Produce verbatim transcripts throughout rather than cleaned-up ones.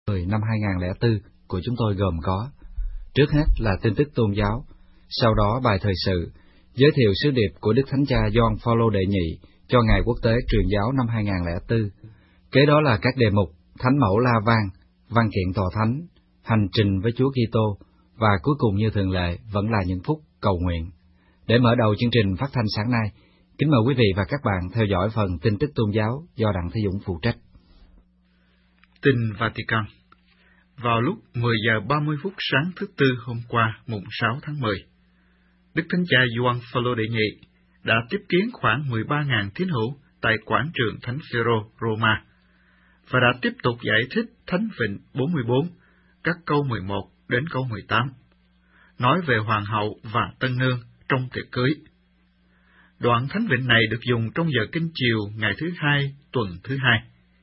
mười năm hai nghìn không trăm lẻ bốn của chúng tôi gồm có: trước hết là tin tức tôn giáo, sau đó bài thời sự, giới thiệu sứ điệp của Đức Thánh Cha Gioan Phaolô đệ nhị cho Ngày Quốc tế Truyền giáo năm hai nghìn không trăm lẻ bốn. Kế đó là các đề mục Thánh mẫu La Vang, Văn kiện tòa thánh, Hành trình với Chúa Kitô, và cuối cùng như thường lệ vẫn là những phút cầu nguyện. Để mở đầu chương trình phát thanh sáng nay, kính mời quý vị và các bạn theo dõi phần tin tức tôn giáo do Đặng Thế Dũng phụ trách. Tin Vatican. Vào lúc mười giờ ba mươi phút sáng thứ Tư hôm qua, mùng sáu tháng mười, Đức Thánh Cha Gioan Phaolô đệ nhị đã tiếp kiến khoảng mười ba nghìn tín hữu tại quảng trường Thánh Phêrô, Roma, và đã tiếp tục giải thích Thánh Vịnh bốn mươi bốn, các câu mười một đến câu mười tám, nói về Hoàng hậu và Tân Nương trong tiệc cưới. Đoạn Thánh Vịnh này được dùng trong giờ kinh chiều ngày thứ hai, tuần thứ hai.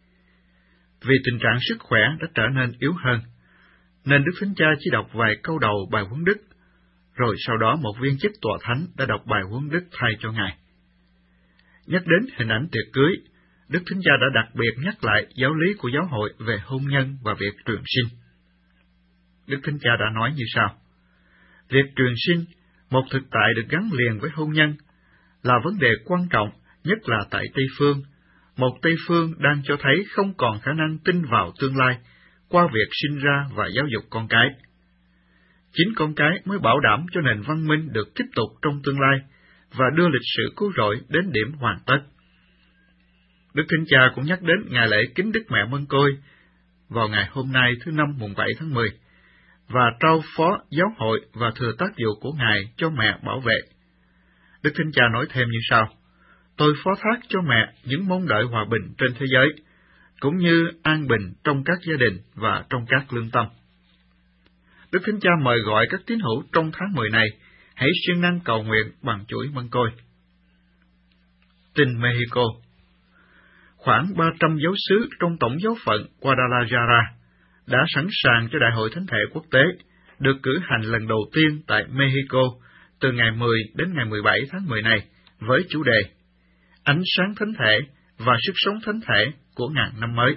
Vì tình trạng sức khỏe đã trở nên yếu hơn, nên Đức Thánh Cha chỉ đọc vài câu đầu bài huấn đức, rồi sau đó một viên chức tòa thánh đã đọc bài huấn đức thay cho Ngài. Nhắc đến hình ảnh tiệc cưới, Đức Thánh Cha đã đặc biệt nhắc lại giáo lý của giáo hội về hôn nhân và việc truyền sinh. Đức Thánh Cha đã nói như sau: việc truyền sinh, một thực tại được gắn liền với hôn nhân, là vấn đề quan trọng, nhất là tại Tây Phương, một Tây Phương đang cho thấy không còn khả năng tin vào tương lai qua việc sinh ra và giáo dục con cái. Chính con cái mới bảo đảm cho nền văn minh được tiếp tục trong tương lai và đưa lịch sử cứu rỗi đến điểm hoàn tất. Đức Thánh Cha cũng nhắc đến ngày lễ kính Đức Mẹ Mân Côi vào ngày hôm nay thứ Năm mùng bảy tháng mười, và trao phó giáo hội và thừa tác vụ của Ngài cho mẹ bảo vệ. Đức Thánh Cha nói thêm như sau: tôi phó thác cho mẹ những mong đợi hòa bình trên thế giới, cũng như an bình trong các gia đình và trong các lương tâm. Đức Thánh Cha mời gọi các tín hữu trong tháng mười này hãy siêng năng cầu nguyện bằng chuỗi mân côi. Tin Mexico. Khoảng ba trăm giáo xứ trong tổng giáo phận Guadalajara đã sẵn sàng cho Đại hội Thánh thể quốc tế, được cử hành lần đầu tiên tại Mexico từ ngày mười đến ngày mười bảy tháng mười này, với chủ đề Ánh sáng Thánh thể và sức sống Thánh thể của ngàn năm mới.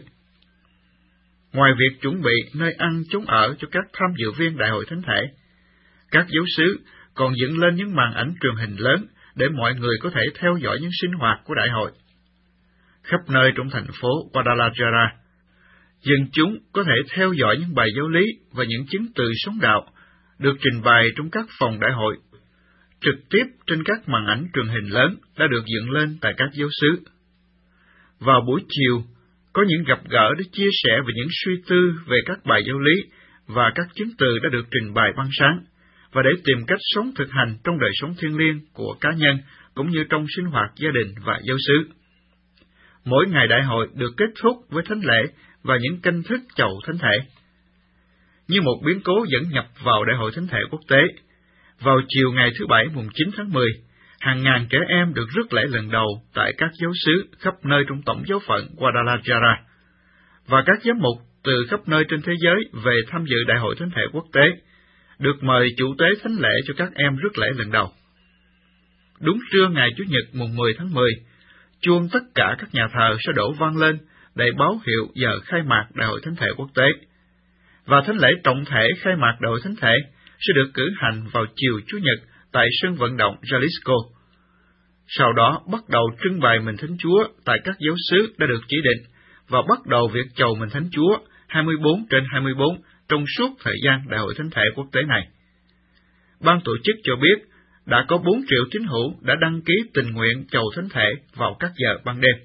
Ngoài việc chuẩn bị nơi ăn chốn ở cho các tham dự viên Đại hội Thánh thể, các giáo xứ còn dựng lên những màn ảnh truyền hình lớn để mọi người có thể theo dõi những sinh hoạt của đại hội. Khắp nơi trong thành phố Guadalajara, dân chúng có thể theo dõi những bài giáo lý và những chứng từ sống đạo được trình bày trong các phòng đại hội, trực tiếp trên các màn ảnh truyền hình lớn đã được dựng lên tại các giáo xứ. Vào buổi chiều, có những gặp gỡ để chia sẻ về những suy tư về các bài giáo lý và các chứng từ đã được trình bày ban sáng, và để tìm cách sống thực hành trong đời sống thiêng liêng của cá nhân cũng như trong sinh hoạt gia đình và giáo xứ. Mỗi ngày đại hội được kết thúc với thánh lễ và những canh thức chầu thánh thể. Như một biến cố dẫn nhập vào Đại hội Thánh thể quốc tế, vào chiều ngày thứ Bảy mùng chín tháng mười, hàng ngàn trẻ em được rước lễ lần đầu tại các giáo xứ khắp nơi trong tổng giáo phận Guadalajara, và các giám mục từ khắp nơi trên thế giới về tham dự Đại hội Thánh thể quốc tế, được mời chủ tế thánh lễ cho các em rước lễ lần đầu. Đúng trưa ngày Chủ nhật mùng mười tháng mười, chuông tất cả các nhà thờ sẽ đổ vang lên để báo hiệu giờ khai mạc Đại hội Thánh thể quốc tế, và thánh lễ trọng thể khai mạc Đại hội Thánh thể sẽ được cử hành vào chiều Chủ nhật tại sân vận động Jalisco. Sau đó bắt đầu trưng bày mình Thánh Chúa tại các giáo xứ đã được chỉ định, và bắt đầu việc chầu mình Thánh Chúa hai mươi bốn trên hai mươi bốn trong suốt thời gian Đại hội Thánh thể quốc tế này. Ban tổ chức cho biết đã có bốn triệu tín hữu đã đăng ký tình nguyện chầu thánh thể vào các giờ ban đêm.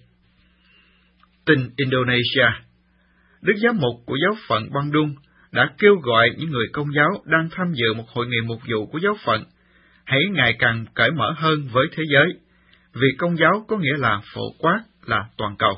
Tin Indonesia. Đức giám mục của giáo phận Bandung đã kêu gọi những người công giáo đang tham dự một hội nghị mục vụ của giáo phận hãy ngày càng cởi mở hơn với thế giới, vì công giáo có nghĩa là phổ quát, là toàn cầu.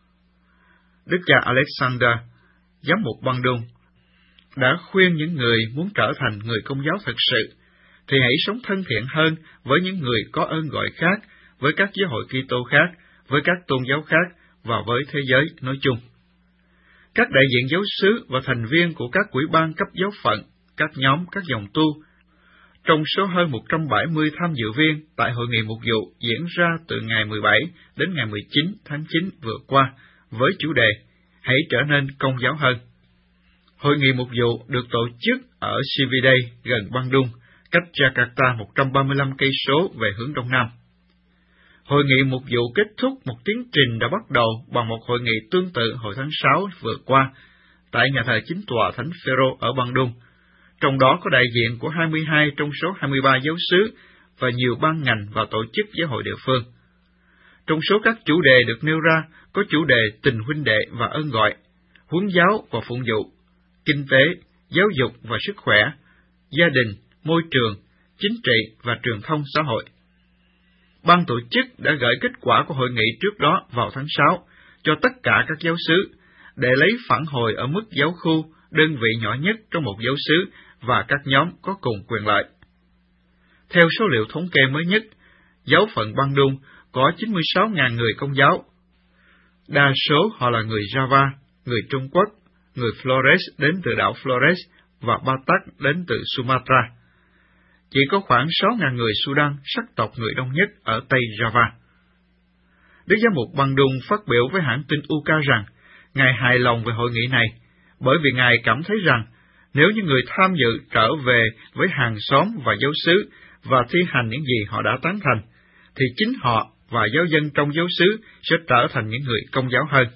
Đức cha Alexander, giám mục Bandung, đã khuyên những người muốn trở thành người công giáo thật sự thì hãy sống thân thiện hơn với những người có ơn gọi khác, với các giáo hội Kitô khác, với các tôn giáo khác và với thế giới nói chung. Các đại diện giáo xứ và thành viên của các ủy ban cấp giáo phận, các nhóm, các dòng tu, trong số hơn một trăm bảy mươi tham dự viên tại hội nghị mục vụ diễn ra từ ngày mười bảy đến ngày mười chín tháng chín vừa qua với chủ đề Hãy trở nên công giáo hơn. Hội nghị mục vụ được tổ chức ở Cividey gần Bandung, cách Jakarta một trăm ba mươi lăm cây số về hướng đông nam. Hội nghị mục vụ kết thúc một tiến trình đã bắt đầu bằng một hội nghị tương tự hồi tháng sáu vừa qua tại nhà thờ chính tòa Thánh Phêrô ở Bandung. Trong đó có đại diện của hai mươi hai trong số hai mươi ba giáo xứ và nhiều ban ngành và tổ chức giáo hội địa phương. Trong số các chủ đề được nêu ra có chủ đề tình huynh đệ và ơn gọi, huấn giáo và phụng vụ, kinh tế, giáo dục và sức khỏe, gia đình, môi trường, chính trị và truyền thông xã hội. Ban tổ chức đã gửi kết quả của hội nghị trước đó vào tháng sáu cho tất cả các giáo xứ để lấy phản hồi ở mức giáo khu, đơn vị nhỏ nhất trong một giáo xứ và các nhóm có cùng quyền lợi. Theo số liệu thống kê mới nhất, giáo phận Bandung có chín mươi sáu nghìn người Công giáo. Đa số họ là người Java, người Trung Quốc, người Flores đến từ đảo Flores và Batak đến từ Sumatra. Chỉ có khoảng sáu nghìn người Sudan, sắc tộc người đông nhất ở Tây Java. Đức Giám mục Bandung phát biểu với hãng tin u ca rằng, Ngài hài lòng về hội nghị này, bởi vì Ngài cảm thấy rằng, nếu như người tham dự trở về với hàng xóm và giáo xứ và thi hành những gì họ đã tán thành, thì chính họ và giáo dân trong giáo xứ sẽ trở thành những người Công giáo hơn.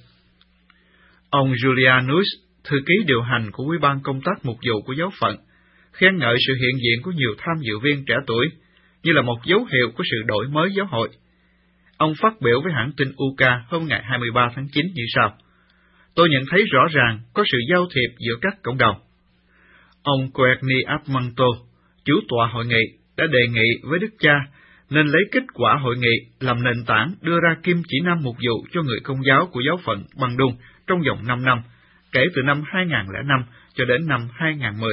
Ông Julianus, thư ký điều hành của Ủy ban công tác mục vụ của giáo phận, khen ngợi sự hiện diện của nhiều tham dự viên trẻ tuổi, như là một dấu hiệu của sự đổi mới giáo hội. Ông phát biểu với hãng tin u ca hôm ngày hai mươi ba tháng chín như sau: Tôi nhận thấy rõ ràng có sự giao thiệp giữa các cộng đồng. Ông Courtney Armando, chủ tọa hội nghị, đã đề nghị với Đức Cha nên lấy kết quả hội nghị làm nền tảng đưa ra kim chỉ nam mục vụ cho người Công giáo của giáo phận Bandung trong vòng năm năm, kể từ năm hai nghìn lẻ năm cho đến năm hai nghìn mười.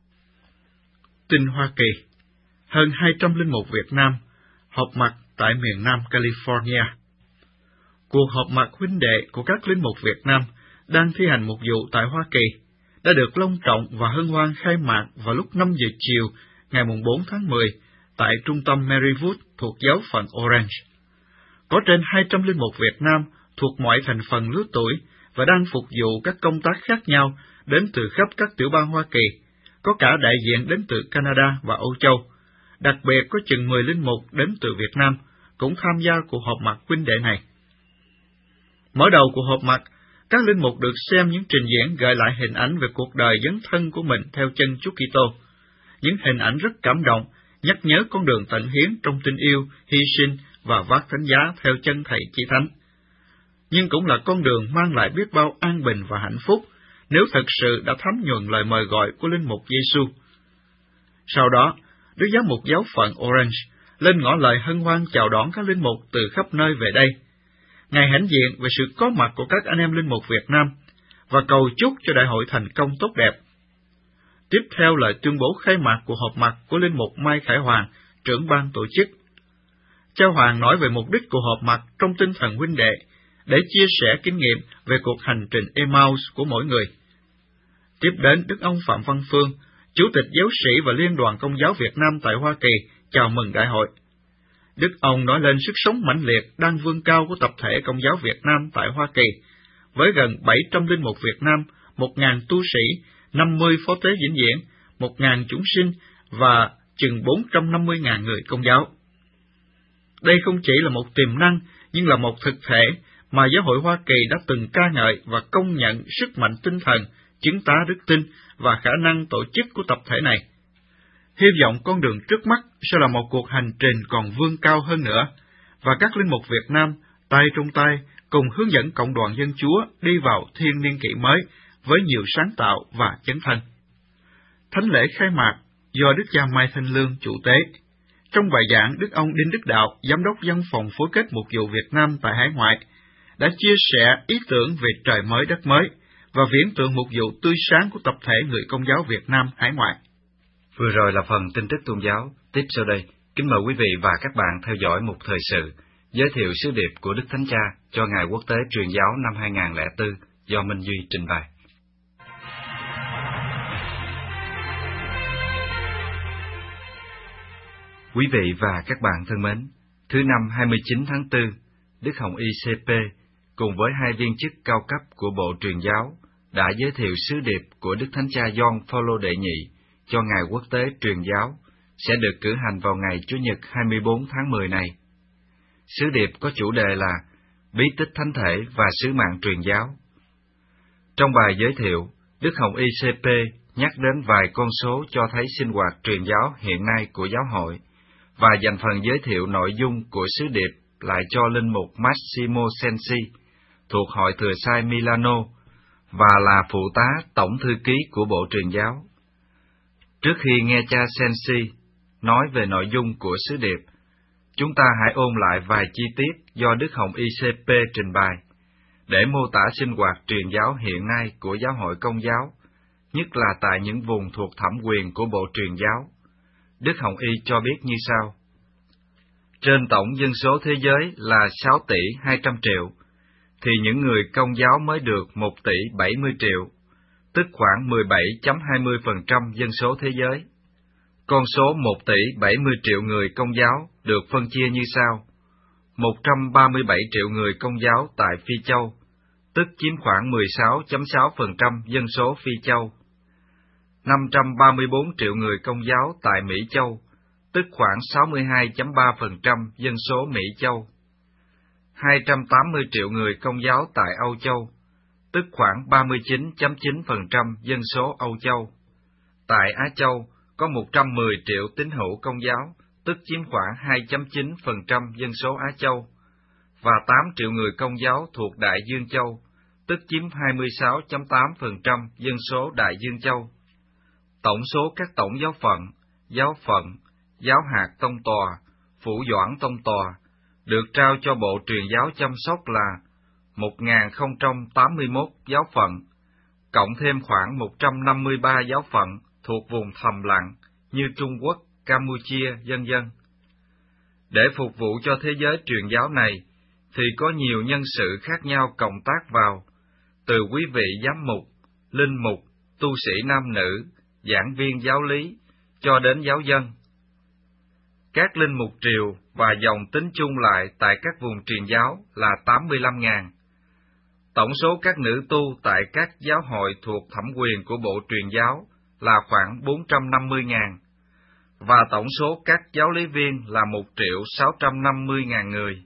Tin Hoa Kỳ. Hơn hai trăm linh mục Việt Nam họp mặt tại miền Nam California. Cuộc họp mặt huynh đệ của các linh mục Việt Nam đang thi hành mục vụ tại Hoa Kỳ đã được long trọng và hân hoan khai mạc vào lúc năm giờ chiều ngày bốn tháng mười tại trung tâm Marywood thuộc giáo phận Orange. Có trên hai trăm linh mục Việt Nam thuộc mọi thành phần lứa tuổi và đang phục vụ các công tác khác nhau đến từ khắp các tiểu bang Hoa Kỳ, có cả đại diện đến từ Canada và Âu Châu. Đặc biệt có chừng mười linh mục đến từ Việt Nam cũng tham gia cuộc họp mặt huynh đệ này. Mở đầu cuộc họp mặt, các linh mục được xem những trình diễn gợi lại hình ảnh về cuộc đời dấn thân của mình theo chân Chúa Kitô. Những hình ảnh rất cảm động, nhắc nhớ con đường tận hiến trong tình yêu, hy sinh và vác thánh giá theo chân Thầy Chí Thánh. Nhưng cũng là con đường mang lại biết bao an bình và hạnh phúc nếu thật sự đã thấm nhuần lời mời gọi của linh mục Giêsu. Sau đó, Đức Giám mục giáo phận Orange lên ngỏ lời hân hoan chào đón các linh mục từ khắp nơi về đây. Ngài hãnh diện về sự có mặt của các anh em linh mục Việt Nam và cầu chúc cho đại hội thành công tốt đẹp. Tiếp theo lời tuyên bố khai mạc của họp mặt của linh mục Mai Khải Hoàng, trưởng ban tổ chức. Cha Hoàng nói về mục đích của họp mặt trong tinh thần huynh đệ, để chia sẻ kinh nghiệm về cuộc hành trình Emmaus của mỗi người. Tiếp đến, Đức ông Phạm Văn Phương, Chủ tịch Giáo sĩ và Liên đoàn Công giáo Việt Nam tại Hoa Kỳ, chào mừng đại hội. Đức ông nói lên sức sống mãnh liệt đang vươn cao của tập thể Công giáo Việt Nam tại Hoa Kỳ, với gần bảy trăm linh mục Việt Nam, một nghìn tu sĩ, năm mươi phó tế vĩnh viễn, một nghìn chúng sinh và chừng bốn trăm năm mươi nghìn người Công giáo. Đây không chỉ là một tiềm năng, nhưng là một thực thể mà Giáo hội Hoa Kỳ đã từng ca ngợi và công nhận sức mạnh tinh thần, chứng tá đức tin và khả năng tổ chức của tập thể này. Hy vọng con đường trước mắt sẽ là một cuộc hành trình còn vươn cao hơn nữa, và các linh mục Việt Nam, tay trong tay, cùng hướng dẫn cộng đoàn dân Chúa đi vào thiên niên kỷ mới với nhiều sáng tạo và chấn thân. Thánh lễ khai mạc do Đức cha Mai Thanh Lương chủ tế. Trong bài giảng, Đức ông Đinh Đức Đạo, Giám đốc Văn phòng phối kết mục vụ Việt Nam tại hải ngoại, đã chia sẻ ý tưởng về trời mới đất mới và viễn tượng mục vụ tươi sáng của tập thể người Công giáo Việt Nam hải ngoại. Vừa rồi là phần tin tức tôn giáo. Tiếp sau đây, kính mời quý vị và các bạn theo dõi một thời sự giới thiệu sứ điệp của Đức Thánh Cha cho Ngày Quốc tế Truyền giáo năm hai nghìn lẻ bốn do Minh Duy trình bày. Quý vị và các bạn thân mến, thứ năm hai mươi chín tháng tư, Đức Hồng Y C P cùng với hai viên chức cao cấp của Bộ Truyền giáo đã giới thiệu sứ điệp của Đức Thánh Cha Gioan Phaolô đệ nhị cho Ngày Quốc tế Truyền giáo sẽ được cử hành vào ngày Chủ nhật hai mươi bốn tháng mười này. Sứ điệp có chủ đề là Bí tích Thánh thể và sứ mạng truyền giáo. Trong bài giới thiệu, Đức Hồng Y C P nhắc đến vài con số cho thấy sinh hoạt truyền giáo hiện nay của giáo hội, và dành phần giới thiệu nội dung của sứ điệp lại cho linh mục Massimo Sensi, thuộc Hội Thừa Sai Milano, và là phụ tá tổng thư ký của Bộ Truyền giáo. Trước khi nghe cha Sensi nói về nội dung của sứ điệp, chúng ta hãy ôn lại vài chi tiết do Đức Hồng Y C P trình bày, để mô tả sinh hoạt truyền giáo hiện nay của giáo hội Công giáo, nhất là tại những vùng thuộc thẩm quyền của Bộ Truyền giáo. Đức Hồng Y cho biết như sau. Trên tổng dân số thế giới là sáu tỷ hai trăm triệu, thì những người Công giáo mới được một tỷ bảy mươi triệu, tức khoảng mười bảy phẩy hai mươi phần trăm dân số thế giới. Con số một tỷ bảy mươi triệu người Công giáo được phân chia như sau. một trăm ba mươi bảy triệu người Công giáo tại Phi Châu, tức chiếm khoảng mười sáu phẩy sáu phần trăm dân số Phi Châu. năm trăm ba mươi bốn triệu người Công giáo tại Mỹ Châu, tức khoảng sáu mươi hai phẩy ba phần trăm dân số Mỹ Châu. hai trăm tám mươi triệu người Công giáo tại Âu Châu, tức khoảng ba mươi chín phẩy chín phần trăm dân số Âu Châu. Tại Á Châu, có một trăm mười triệu tín hữu Công giáo, tức chiếm khoảng hai phẩy chín phần trăm dân số Á Châu, và tám triệu người Công giáo thuộc Đại Dương Châu, tức chiếm hai mươi sáu phẩy tám phần trăm dân số Đại Dương Châu. Tổng số các tổng giáo phận, giáo phận, giáo hạt tông tòa, phủ doãn tông tòa, được trao cho Bộ Truyền giáo chăm sóc là một nghìn không trăm tám mươi mốt giáo phận, cộng thêm khoảng một trăm năm mươi ba giáo phận thuộc vùng thầm lặng như Trung Quốc, Campuchia, vân vân. Để phục vụ cho thế giới truyền giáo này, thì có nhiều nhân sự khác nhau cộng tác vào, từ quý vị giám mục, linh mục, tu sĩ nam nữ, giảng viên giáo lý, cho đến giáo dân. Các linh mục triều và dòng tính chung lại tại các vùng truyền giáo là tám mươi lăm nghìn. Tổng số các nữ tu tại các giáo hội thuộc thẩm quyền của Bộ Truyền giáo là khoảng bốn trăm năm mươi nghìn, và tổng số các giáo lý viên là một triệu sáu trăm năm mươi nghìn người.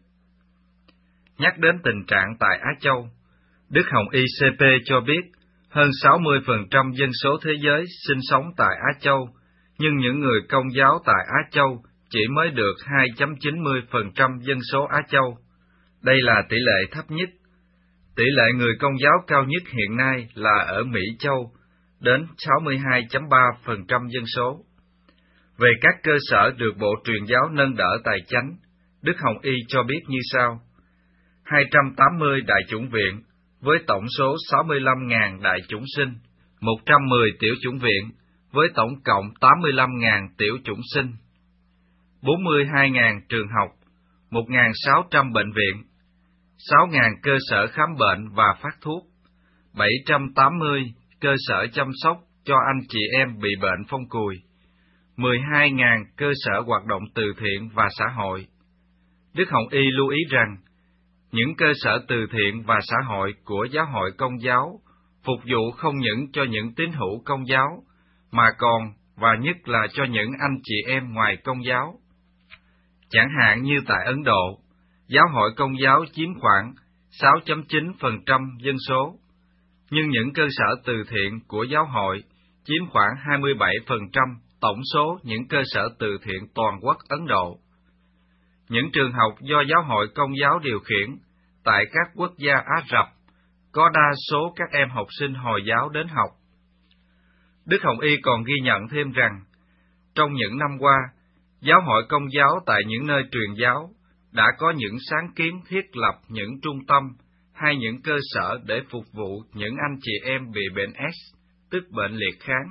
Nhắc đến tình trạng tại Á Châu, Đức Hồng Y C P cho biết hơn sáu mươi phần trăm dân số thế giới sinh sống tại Á Châu, nhưng những người Công giáo tại Á Châu chỉ mới được hai phẩy chín mươi phần trăm dân số Á Châu. Đây là tỷ lệ thấp nhất. Tỷ lệ người Công giáo cao nhất hiện nay là ở Mỹ Châu, đến sáu mươi hai phẩy ba phần trăm dân số. Về các cơ sở được Bộ Truyền giáo nâng đỡ tài chánh, Đức Hồng Y cho biết như sau. hai trăm tám mươi đại chủng viện, với tổng số sáu mươi lăm nghìn đại chủng sinh, một trăm mười tiểu chủng viện, với tổng cộng tám mươi lăm nghìn tiểu chủng sinh, bốn mươi hai nghìn trường học, một nghìn sáu trăm bệnh viện, sáu nghìn cơ sở khám bệnh và phát thuốc, bảy trăm tám mươi cơ sở chăm sóc cho anh chị em bị bệnh phong cùi, mười hai nghìn cơ sở hoạt động từ thiện và xã hội. Đức Hồng Y lưu ý rằng, những cơ sở từ thiện và xã hội của giáo hội Công giáo phục vụ không những cho những tín hữu Công giáo, mà còn và nhất là cho những anh chị em ngoài Công giáo. Chẳng hạn như tại Ấn Độ, giáo hội Công giáo chiếm khoảng sáu phẩy chín phần trăm dân số, nhưng những cơ sở từ thiện của giáo hội chiếm khoảng hai mươi bảy phần trăm tổng số những cơ sở từ thiện toàn quốc Ấn Độ. Những trường học do giáo hội Công giáo điều khiển tại các quốc gia Ả Rập có đa số các em học sinh Hồi giáo đến học. Đức Hồng Y còn ghi nhận thêm rằng, trong những năm qua, giáo hội Công giáo tại những nơi truyền giáo đã có những sáng kiến thiết lập những trung tâm hay những cơ sở để phục vụ những anh chị em bị bệnh AIDS, tức bệnh liệt kháng.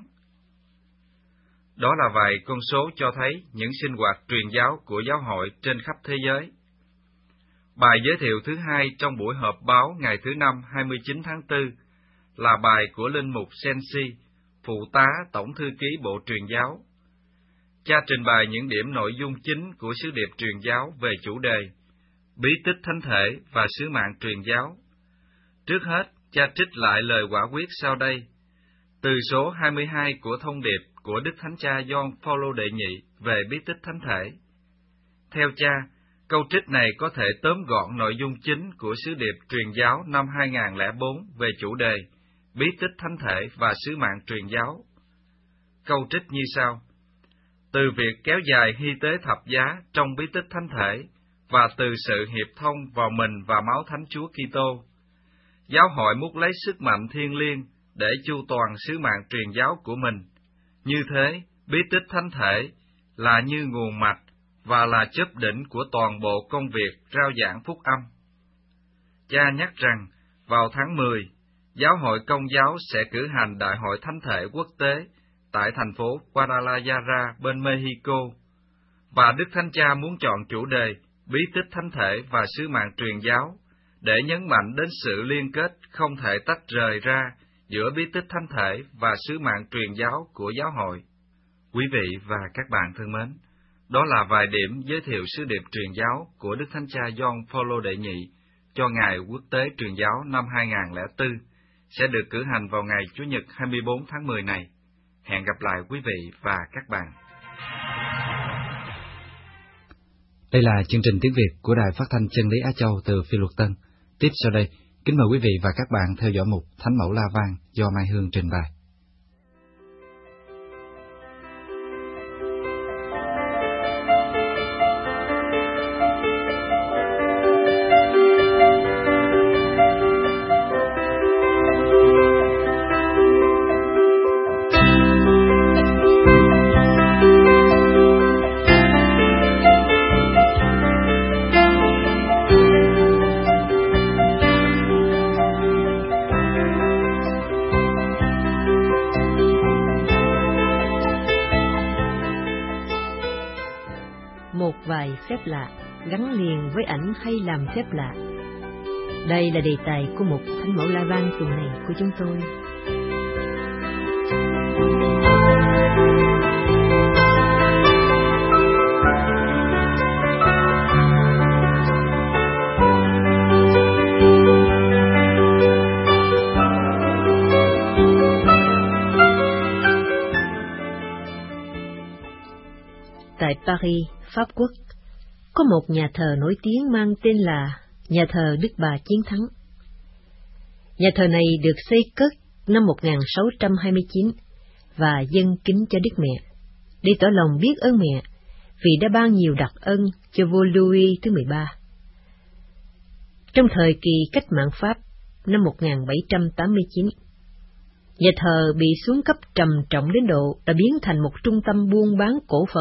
Đó là vài con số cho thấy những sinh hoạt truyền giáo của giáo hội trên khắp thế giới. Bài giới thiệu thứ hai trong buổi họp báo ngày thứ Năm hai mươi chín tháng tư là bài của linh mục Sensi, phụ tá tổng thư ký Bộ Truyền giáo. Cha trình bày những điểm nội dung chính của sứ điệp truyền giáo về chủ đề Bí tích Thánh thể và sứ mạng truyền giáo. Trước hết, cha trích lại lời quả quyết sau đây, từ số hai mươi hai của thông điệp của Đức Thánh Cha Gioan Phaolô đệ nhị về bí tích thánh thể. Theo cha, câu trích này có thể tóm gọn nội dung chính của sứ điệp truyền giáo năm hai nghìn lẻ bốn về chủ đề bí tích thánh thể và sứ mạng truyền giáo. Câu trích như sau: từ việc kéo dài hy tế thập giá trong bí tích thánh thể và từ sự hiệp thông vào mình và máu Thánh Chúa Kitô, giáo hội muốn lấy sức mạnh thiêng liêng để chu toàn sứ mạng truyền giáo của mình. Như thế, bí tích thánh thể là như nguồn mạch và là chóp đỉnh của toàn bộ công việc rao giảng phúc âm. Cha nhắc rằng, vào tháng mười, Giáo hội Công giáo sẽ cử hành Đại hội Thánh thể quốc tế tại thành phố Guadalajara bên Mexico, và Đức Thánh Cha muốn chọn chủ đề bí tích thánh thể và sứ mạng truyền giáo để nhấn mạnh đến sự liên kết không thể tách rời ra giữa bí tích thánh thể và sứ mạng truyền giáo của giáo hội. Quý vị và các bạn thân mến, đó là vài điểm giới thiệu sứ điệp truyền giáo của Đức Thánh Cha Gioan Phaolô đệ nhị cho Ngày Quốc tế Truyền giáo năm hai nghìn lẻ bốn, sẽ được cử hành vào ngày Chủ nhật hai mươi bốn tháng mười này. Hẹn gặp lại quý vị và các bạn. Đây là chương trình tiếng Việt của Đài Phát thanh Chân lý Á Châu từ Phi Luật Tân. Tiếp sau đây, kính mời quý vị và các bạn theo dõi mục Thánh mẫu La Vang do Mai Hương trình bày. Một vài phép lạ gắn liền với ảnh hay làm phép lạ. Đây là đề tài của một Thánh mẫu La Vang tuần này của chúng tôi. Tại Paris, Pháp Quốc, có một nhà thờ nổi tiếng mang tên là Nhà thờ Đức Bà Chiến Thắng. Nhà thờ này được xây cất năm một nghìn sáu trăm hai mươi chín và dâng kính cho Đức Mẹ, để tỏ lòng biết ơn mẹ vì đã ban nhiều đặc ân cho vua Louis thứ mười ba. Trong thời kỳ cách mạng Pháp năm một nghìn bảy trăm tám mươi chín, nhà thờ bị xuống cấp trầm trọng đến độ đã biến thành một trung tâm buôn bán cổ phần.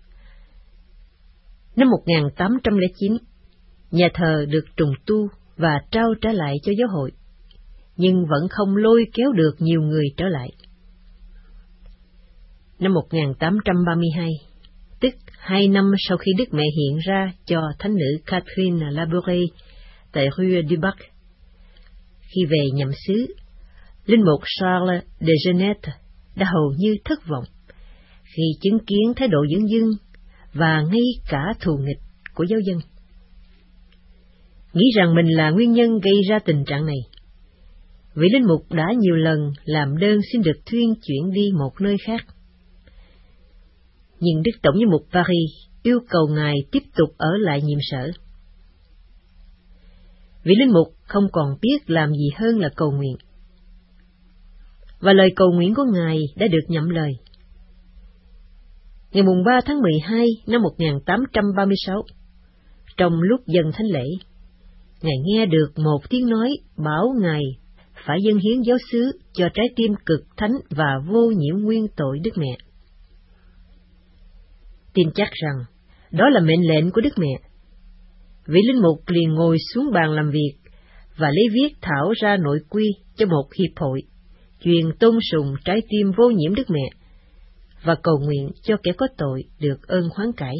Năm một nghìn tám trăm lẻ chín, nhà thờ được trùng tu và trao trả lại cho giáo hội, nhưng vẫn không lôi kéo được nhiều người trở lại. Năm một nghìn tám trăm ba mươi hai, tức hai năm sau khi Đức Mẹ hiện ra cho thánh nữ Catherine Labouré tại Rue du Bac, khi về nhậm xứ, linh mục Charles de Genette đã hầu như thất vọng khi chứng kiến thái độ dửng dưng và ngay cả thù nghịch của giáo dân. Nghĩ rằng mình là nguyên nhân gây ra tình trạng này, vị linh mục đã nhiều lần làm đơn xin được thuyên chuyển đi một nơi khác. Nhưng Đức Tổng giám mục Paris yêu cầu ngài tiếp tục ở lại nhiệm sở. Vị linh mục không còn biết làm gì hơn là cầu nguyện. Và lời cầu nguyện của ngài đã được nhậm lời. Ngày mùng ba tháng mười hai năm một nghìn tám trăm ba mươi sáu, trong lúc dâng thánh lễ, ngài nghe được một tiếng nói bảo ngài phải dâng hiến giáo xứ cho trái tim cực thánh và vô nhiễm nguyên tội Đức Mẹ. Tin chắc rằng đó là mệnh lệnh của Đức Mẹ. Vị linh mục liền ngồi xuống bàn làm việc và lấy viết thảo ra nội quy cho một hiệp hội chuyên tôn sùng trái tim vô nhiễm Đức Mẹ và cầu nguyện cho kẻ có tội được ơn hoán cải.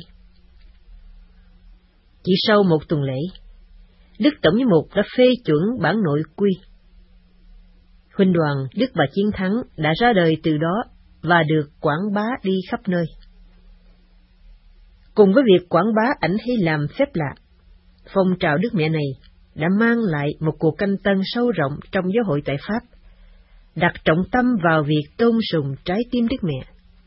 Chỉ sau một tuần lễ, Đức Tổng giám mục đã phê chuẩn bản nội quy. Huynh đoàn Đức Bà Chiến Thắng đã ra đời từ đó và được quảng bá đi khắp nơi. Cùng với việc quảng bá ảnh hay làm phép lạ, phong trào Đức Mẹ này đã mang lại một cuộc canh tân sâu rộng trong giáo hội tại Pháp, đặt trọng tâm vào việc tôn sùng trái tim Đức Mẹ.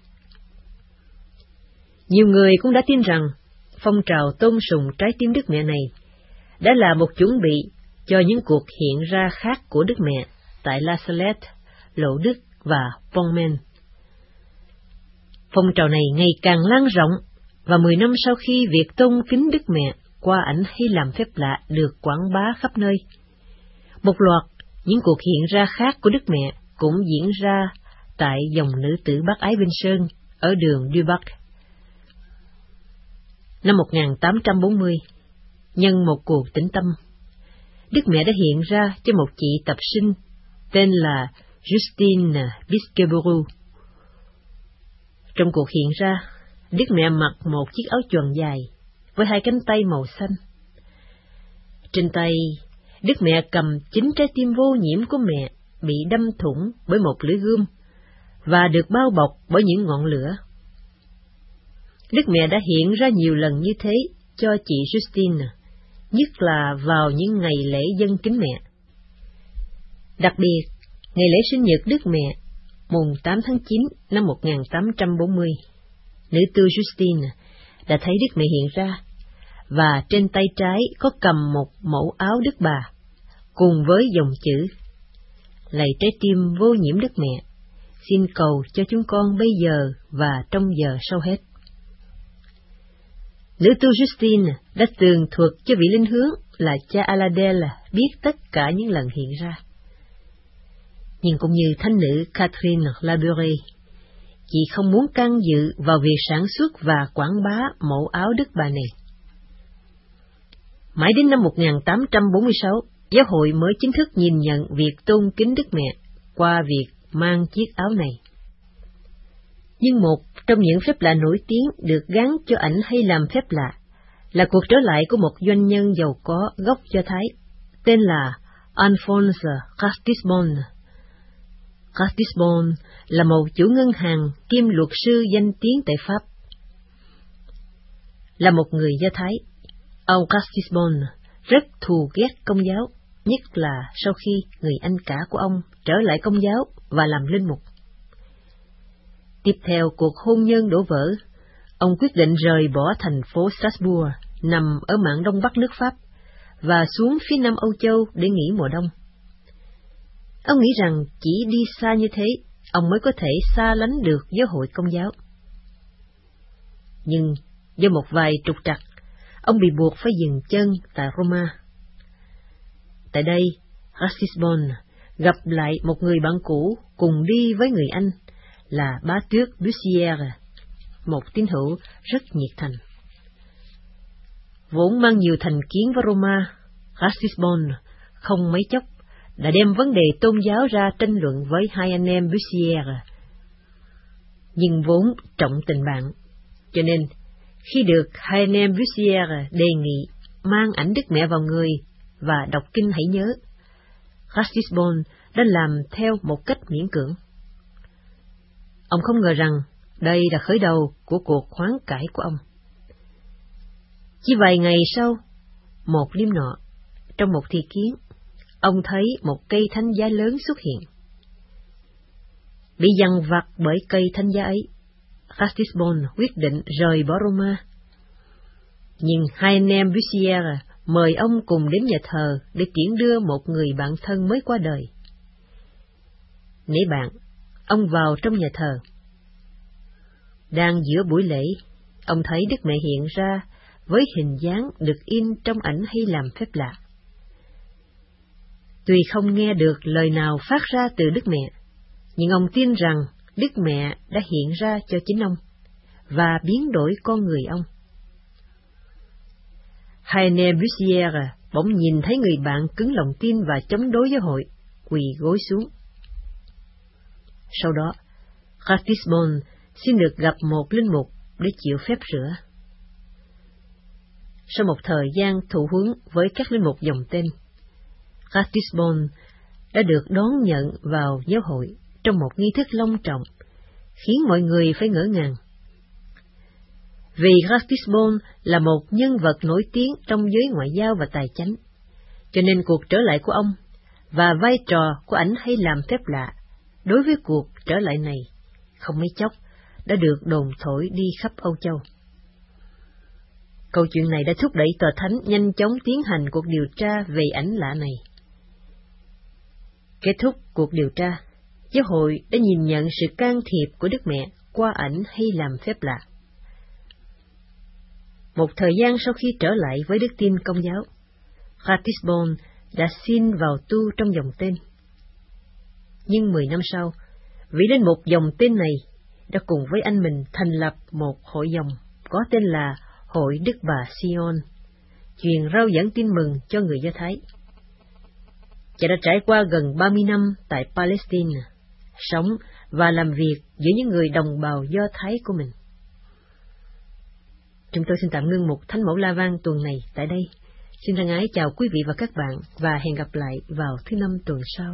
Nhiều người cũng đã tin rằng phong trào tôn sùng trái tim Đức Mẹ này đã là một chuẩn bị cho những cuộc hiện ra khác của Đức Mẹ tại La Salette, Lộ Đức và Pontmain. Phong trào này ngày càng lan rộng, và mười năm sau khi việc tôn kính Đức Mẹ qua ảnh hay làm phép lạ được quảng bá khắp nơi, một loạt những cuộc hiện ra khác của Đức Mẹ cũng diễn ra tại dòng nữ tử Bác Ái Vinh Sơn ở đường Dubac. Năm một nghìn tám trăm bốn mươi, nhân một cuộc tĩnh tâm, Đức Mẹ đã hiện ra cho một chị tập sinh tên là Justine Bisqueburu. Trong cuộc hiện ra, Đức Mẹ mặc một chiếc áo choàng dài với hai cánh tay màu xanh. Trên tay, Đức Mẹ cầm chính trái tim vô nhiễm của mẹ bị đâm thủng bởi một lưỡi gươm và được bao bọc bởi những ngọn lửa. Đức Mẹ đã hiện ra nhiều lần như thế cho chị Justine, nhất là vào những ngày lễ dâng kính mẹ. Đặc biệt, ngày lễ sinh nhật Đức Mẹ, mùng tám tháng chín năm một nghìn tám trăm bốn mươi, nữ tư Justine đã thấy Đức Mẹ hiện ra, và trên tay trái có cầm một mẫu áo Đức Bà, cùng với dòng chữ: Lạy trái tim vô nhiễm Đức Mẹ, xin cầu cho chúng con bây giờ và trong giờ sau hết. Nữ tu Justine đã tường thuật cho vị linh hướng là cha Aladel biết tất cả những lần hiện ra. Nhưng cũng như thánh nữ Catherine Labouré, chị không muốn can dự vào việc sản xuất và quảng bá mẫu áo Đức Bà này. Mãi đến năm một nghìn tám trăm bốn mươi sáu, giáo hội mới chính thức nhìn nhận việc tôn kính Đức Mẹ qua việc mang chiếc áo này. Nhưng một trong những phép lạ nổi tiếng được gắn cho ảnh hay làm phép lạ là cuộc trở lại của một doanh nhân giàu có gốc Do Thái, tên là Alphonse Ratisbonne. Ratisbonne là một chủ ngân hàng kiêm luật sư danh tiếng tại Pháp. Là một người Do Thái, ông Ratisbonne rất thù ghét Công giáo, nhất là sau khi người anh cả của ông trở lại Công giáo và làm linh mục. Tiếp theo cuộc hôn nhân đổ vỡ, ông quyết định rời bỏ thành phố Strasbourg nằm ở mạn đông bắc nước Pháp và xuống phía nam Âu Châu để nghỉ mùa đông. Ông nghĩ rằng chỉ đi xa như thế, ông mới có thể xa lánh được giáo hội Công giáo. Nhưng do một vài trục trặc, ông bị buộc phải dừng chân tại Roma. Tại đây, Ratisbonne gặp lại một người bạn cũ cùng đi với người Anh là bá tước Bussière, một tín hữu rất nhiệt thành. Vốn mang nhiều thành kiến với Roma, Ratisbonne không mấy chốc đã đem vấn đề tôn giáo ra tranh luận với hai anh em Bussière. Nhưng vốn trọng tình bạn, cho nên khi được hai anh em Bussière đề nghị mang ảnh Đức Mẹ vào người và đọc kinh hãy nhớ, Ratisbonne đã làm theo một cách miễn cưỡng. Ông không ngờ rằng đây là khởi đầu của cuộc hoán cải của ông. Chỉ vài ngày sau, một đêm nọ, trong một thị kiến, ông thấy một cây thánh giá lớn xuất hiện. Bị dằn vặt bởi cây thánh giá ấy, Ratisbonne quyết định rời bỏ Roma. Nhưng hai anh em Bussière mời ông cùng đến nhà thờ để tiễn đưa một người bạn thân mới qua đời. Nể bạn, ông vào trong nhà thờ. Đang giữa buổi lễ, ông thấy Đức Mẹ hiện ra với hình dáng được in trong ảnh hay làm phép lạ. Tuy không nghe được lời nào phát ra từ Đức Mẹ, nhưng ông tin rằng Đức Mẹ đã hiện ra cho chính ông và biến đổi con người ông. Hai anh em Bussière bỗng nhìn thấy người bạn cứng lòng tin và chống đối giáo hội, quỳ gối xuống. Sau đó, Ratisbonne xin được gặp một linh mục để chịu phép rửa. Sau một thời gian thụ huấn với các linh mục dòng tên, Ratisbonne đã được đón nhận vào giáo hội trong một nghi thức long trọng, khiến mọi người phải ngỡ ngàng. Vì Ratisbonne là một nhân vật nổi tiếng trong giới ngoại giao và tài chánh, Cho nên cuộc trở lại của ông và vai trò của ảnh hay làm phép lạ đối với cuộc trở lại này không mấy chốc đã được đồn thổi đi khắp Âu Châu. Câu chuyện này đã thúc đẩy tòa thánh nhanh chóng tiến hành cuộc điều tra về ảnh lạ này. Kết thúc cuộc điều tra, giáo hội đã nhìn nhận sự can thiệp của Đức Mẹ qua ảnh hay làm phép lạ. Một thời gian sau khi trở lại với đức tin Công giáo, Ratisbonne đã xin vào tu trong dòng tên. Nhưng mười năm sau, vị linh mục dòng tên này đã cùng với anh mình thành lập một hội dòng có tên là Hội Đức Bà Sion, truyền rao giảng tin mừng cho người Do Thái. Cha đã trải qua gần ba mươi năm tại Palestine, sống và làm việc giữa những người đồng bào Do Thái của mình. Chúng tôi xin tạm ngưng một Thánh Mẫu La Vang tuần này tại đây. Xin thân ái chào quý vị và các bạn và hẹn gặp lại vào thứ năm tuần sau.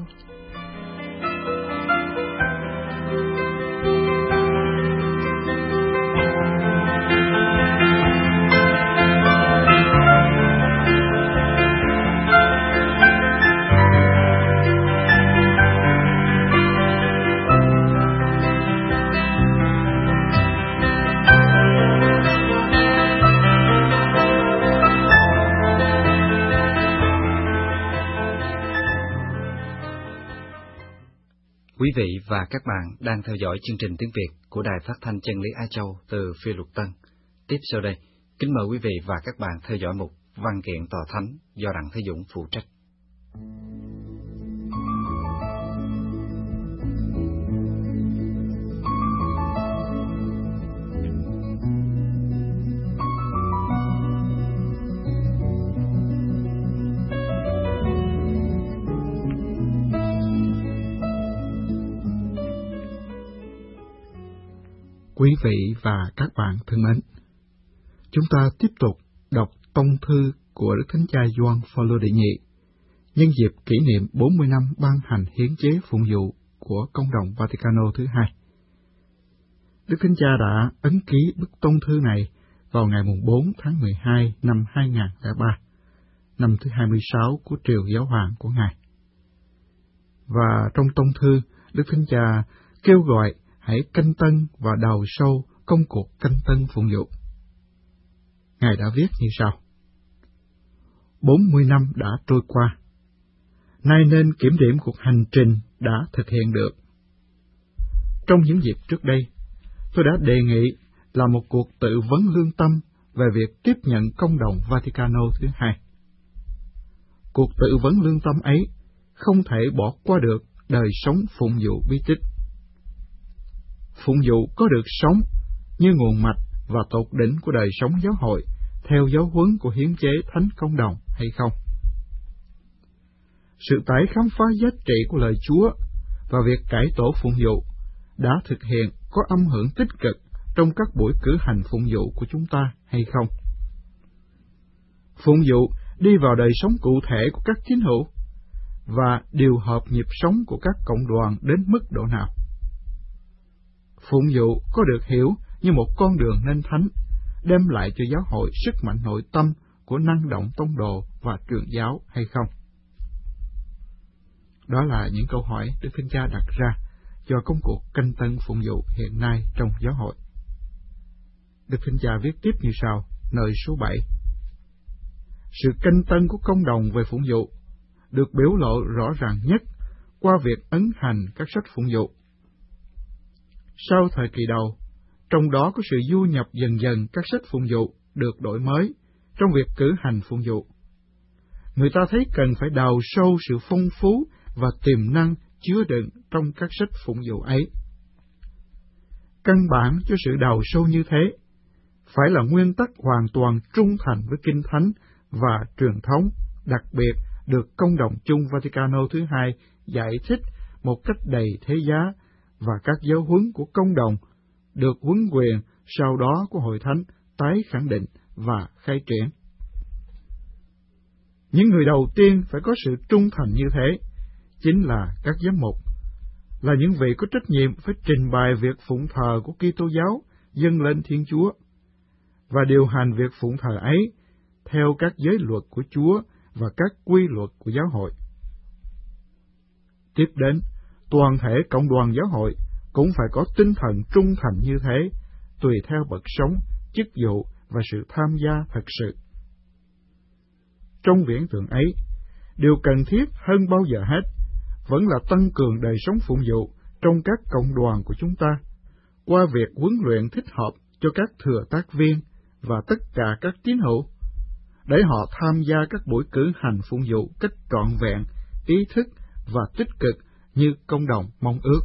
Quý vị và các bạn đang theo dõi chương trình tiếng Việt của Đài Phát thanh Chân lý Á Châu từ Phi Luật Tân. Tiếp sau đây, kính mời quý vị và các bạn theo dõi mục Văn kiện Tòa Thánh do Đặng Thế Dũng phụ trách. Quý vị và các bạn thân mến, chúng ta tiếp tục đọc tông thư của Đức Thánh Cha Gioan Phaolô đệ nhị nhân dịp kỷ niệm bốn mươi năm ban hành hiến chế phụng vụ của Công đồng Vaticano thứ hai. Đức Thánh Cha đã ấn ký bức tông thư này vào ngày bốn tháng mười hai năm hai nghìn không trăm lẻ ba, năm thứ hai mươi sáu của triều giáo hoàng của Ngài. Và trong tông thư, Đức Thánh Cha kêu gọi hãy canh tân và đào sâu công cuộc canh tân phụng vụ. Ngài đã viết như sau: bốn mươi năm đã trôi qua, nay nên kiểm điểm cuộc hành trình đã thực hiện được. Trong những dịp trước đây, tôi đã đề nghị là một cuộc tự vấn lương tâm về việc tiếp nhận Công đồng Vaticano thứ hai. Cuộc tự vấn lương tâm ấy không thể bỏ qua được đời sống phụng vụ bí tích. Phụng vụ có được sống như nguồn mạch và tột đỉnh của đời sống giáo hội theo giáo huấn của hiến chế Thánh Công đồng hay không? Sự tái khám phá giá trị của lời Chúa và việc cải tổ phụng vụ đã thực hiện có âm hưởng tích cực trong các buổi cử hành phụng vụ của chúng ta hay không? Phụng vụ đi vào đời sống cụ thể của các tín hữu và điều hợp nhịp sống của các cộng đoàn đến mức độ nào? Phụng vụ có được hiểu như một con đường nên thánh, đem lại cho giáo hội sức mạnh nội tâm của năng động tông đồ và truyền giáo hay không? Đó là những câu hỏi Đức Thánh Cha đặt ra cho công cuộc canh tân phụng vụ hiện nay trong giáo hội. Đức Thánh Cha viết tiếp như sau, nơi số bảy. Sự canh tân của công đồng về phụng vụ được biểu lộ rõ ràng nhất qua việc ấn hành các sách phụng vụ. Sau thời kỳ đầu, trong đó có sự du nhập dần dần các sách phụng vụ được đổi mới trong việc cử hành phụng vụ. Người ta thấy cần phải đào sâu sự phong phú và tiềm năng chứa đựng trong các sách phụng vụ ấy. Căn bản cho sự đào sâu như thế phải là nguyên tắc hoàn toàn trung thành với Kinh Thánh và truyền thống, đặc biệt được Công đồng chung Vaticano thứ hai giải thích một cách đầy thế giá, và các giáo huấn của Công đồng được huấn quyền sau đó của Hội Thánh tái khẳng định và khai triển. Những người đầu tiên phải có sự trung thành như thế chính là các giám mục, là những vị có trách nhiệm phải trình bày việc phụng thờ của Kitô giáo dâng lên Thiên Chúa và điều hành việc phụng thờ ấy theo các giới luật của Chúa và các quy luật của giáo hội. Tiếp đến, toàn thể cộng đoàn giáo hội cũng phải có tinh thần trung thành như thế, tùy theo bậc sống, chức vụ và sự tham gia thật sự. Trong viễn tượng ấy, điều cần thiết hơn bao giờ hết vẫn là tăng cường đời sống phụng vụ trong các cộng đoàn của chúng ta, qua việc huấn luyện thích hợp cho các thừa tác viên và tất cả các tín hữu, để họ tham gia các buổi cử hành phụng vụ cách trọn vẹn, ý thức và tích cực như công đồng mong ước.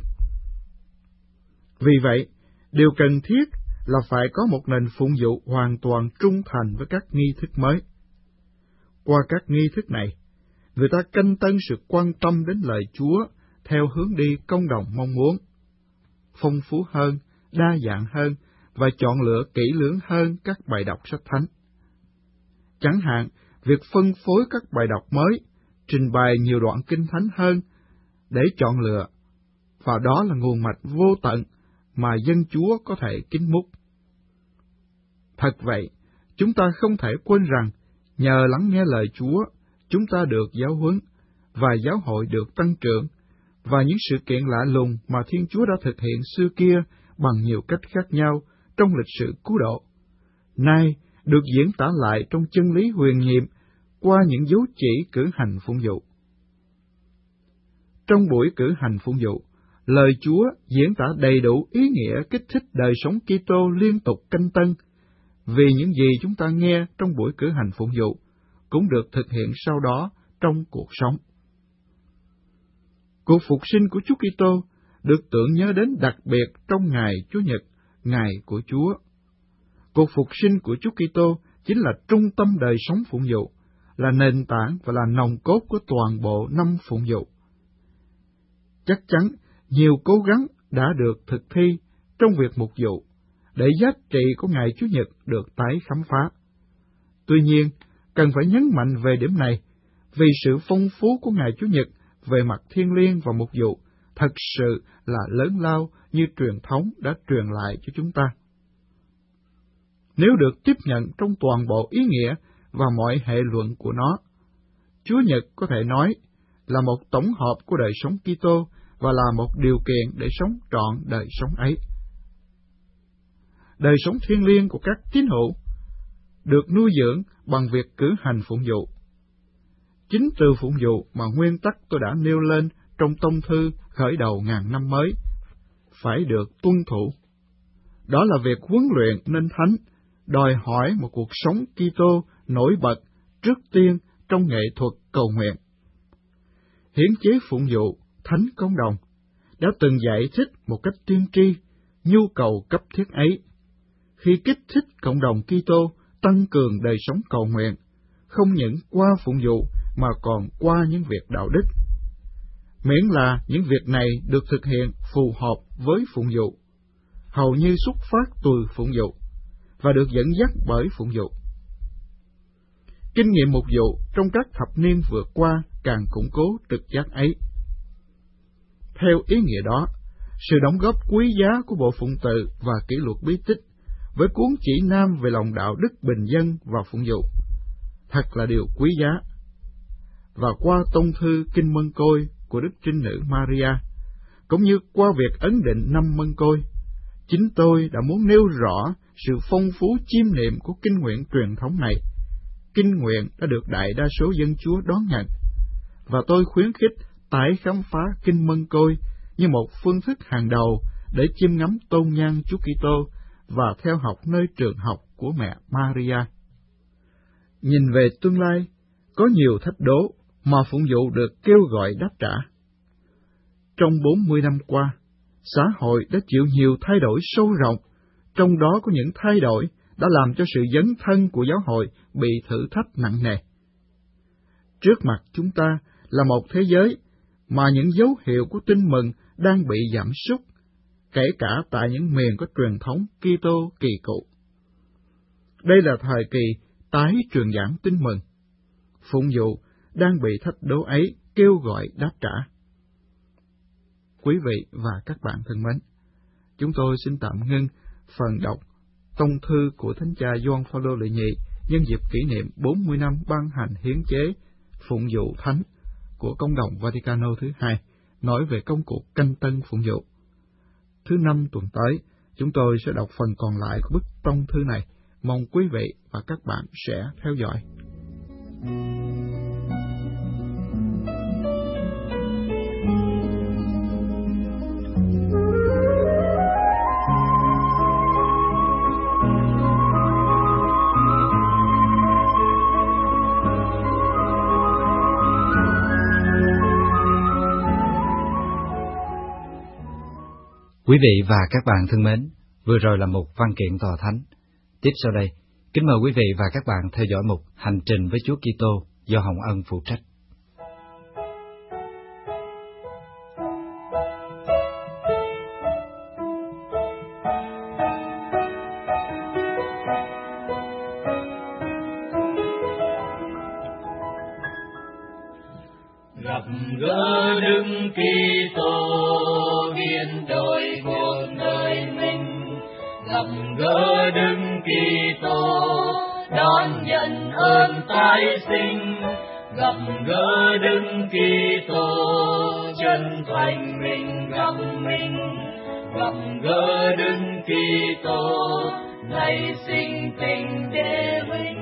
Vì vậy, điều cần thiết là phải có một nền phụng vụ hoàn toàn trung thành với các nghi thức mới. Qua các nghi thức này, người ta canh tân sự quan tâm đến lời Chúa theo hướng đi công đồng mong muốn, phong phú hơn, đa dạng hơn và chọn lựa kỹ lưỡng hơn các bài đọc sách thánh. Chẳng hạn, việc phân phối các bài đọc mới, trình bày nhiều đoạn kinh thánh hơn để chọn lựa, và đó là nguồn mạch vô tận mà dân Chúa có thể kính múc. Thật vậy, chúng ta không thể quên rằng, nhờ lắng nghe lời Chúa, chúng ta được giáo huấn, và giáo hội được tăng trưởng, và những sự kiện lạ lùng mà Thiên Chúa đã thực hiện xưa kia bằng nhiều cách khác nhau trong lịch sử cứu độ, nay được diễn tả lại trong chân lý huyền nhiệm qua những dấu chỉ cử hành phụng vụ. Trong buổi cử hành phụng vụ, lời Chúa diễn tả đầy đủ ý nghĩa kích thích đời sống Kitô liên tục canh tân, vì những gì chúng ta nghe trong buổi cử hành phụng vụ cũng được thực hiện sau đó trong cuộc sống. Cuộc phục sinh của Chúa Kitô được tưởng nhớ đến đặc biệt trong ngày Chúa Nhật, ngày của Chúa. Cuộc phục sinh của Chúa Kitô chính là trung tâm đời sống phụng vụ, là nền tảng và là nòng cốt của toàn bộ năm phụng vụ. Chắc chắn nhiều cố gắng đã được thực thi trong việc mục vụ, để giá trị của ngày Chúa Nhật được tái khám phá. Tuy nhiên, cần phải nhấn mạnh về điểm này, vì sự phong phú của ngày Chúa Nhật về mặt thiêng liêng và mục vụ thật sự là lớn lao như truyền thống đã truyền lại cho chúng ta. Nếu được tiếp nhận trong toàn bộ ý nghĩa và mọi hệ luận của nó, Chúa Nhật có thể nói là một tổng hợp của đời sống Kitô và là một điều kiện để sống trọn đời sống ấy. Đời sống thiêng liêng của các tín hữu được nuôi dưỡng bằng việc cử hành phụng vụ. Chính từ phụng vụ mà nguyên tắc tôi đã nêu lên trong tông thư khởi đầu ngàn năm mới phải được tuân thủ. Đó là việc huấn luyện nên thánh, đòi hỏi một cuộc sống Kitô nổi bật trước tiên trong nghệ thuật cầu nguyện. Hiến chế phụng vụ thánh công đồng đã từng giải thích một cách tiên tri nhu cầu cấp thiết ấy, khi kích thích cộng đồng Kitô tăng cường đời sống cầu nguyện, không những qua phụng vụ mà còn qua những việc đạo đức, miễn là những việc này được thực hiện phù hợp với phụng vụ, hầu như xuất phát từ phụng vụ và được dẫn dắt bởi phụng vụ. Kinh nghiệm mục vụ trong các thập niên vừa qua càng củng cố trực giác ấy. Theo ý nghĩa đó, sự đóng góp quý giá của bộ phụng tự và kỷ luật bí tích với cuốn chỉ nam về lòng đạo đức bình dân và phụng vụ thật là điều quý giá. Và qua tông thư Kinh Mân Côi của Đức Trinh Nữ Maria, cũng như qua việc ấn định năm Mân Côi, chính tôi đã muốn nêu rõ sự phong phú chiêm niệm của kinh nguyện truyền thống này. Kinh nguyện đã được đại đa số dân Chúa đón nhận, và tôi khuyến khích tái khám phá Kinh Mân Côi như một phương thức hàng đầu để chiêm ngắm tôn nhang Chúa Kitô và theo học nơi trường học của mẹ Maria. Nhìn về tương lai, có nhiều thách đố mà phụng vụ được kêu gọi đáp trả. Trong bốn mươi năm qua, xã hội đã chịu nhiều thay đổi sâu rộng, trong đó có những thay đổi đã làm cho sự dấn thân của giáo hội bị thử thách nặng nề. Trước mặt chúng ta là một thế giới mà những dấu hiệu của tin mừng đang bị giảm sút, kể cả tại những miền có truyền thống Kitô kỳ cựu. Đây là thời kỳ tái truyền giảng tin mừng. Phụng vụ đang bị thách đố ấy kêu gọi đáp trả. Quý vị và các bạn thân mến, chúng tôi xin tạm ngưng phần đọc tông thư của Thánh cha Gioan Phaolô đệ nhị nhân dịp kỷ niệm bốn mươi năm ban hành hiến chế phụng vụ thánh của Công đồng Vaticano thứ hai, nói về công cuộc canh tân phụng vụ. Thứ năm tuần tới, chúng tôi sẽ đọc phần còn lại của bức tông thư này. Mong quý vị và các bạn sẽ theo dõi. Quý vị và các bạn thân mến, vừa rồi là một văn kiện tòa thánh. Tiếp sau đây, kính mời quý vị và các bạn theo dõi mục Hành trình với Chúa Kitô do Hồng Ân phụ trách. Gặp gỡ Đức Kitô biến đổi cuộc đời mình, gặp gỡ Đức Kitô đón nhận ơn tái sinh, gặp gỡ Đức Kitô chân thành mình gặp mình, gặp gỡ Đức Kitô ngày sinh tình để mình.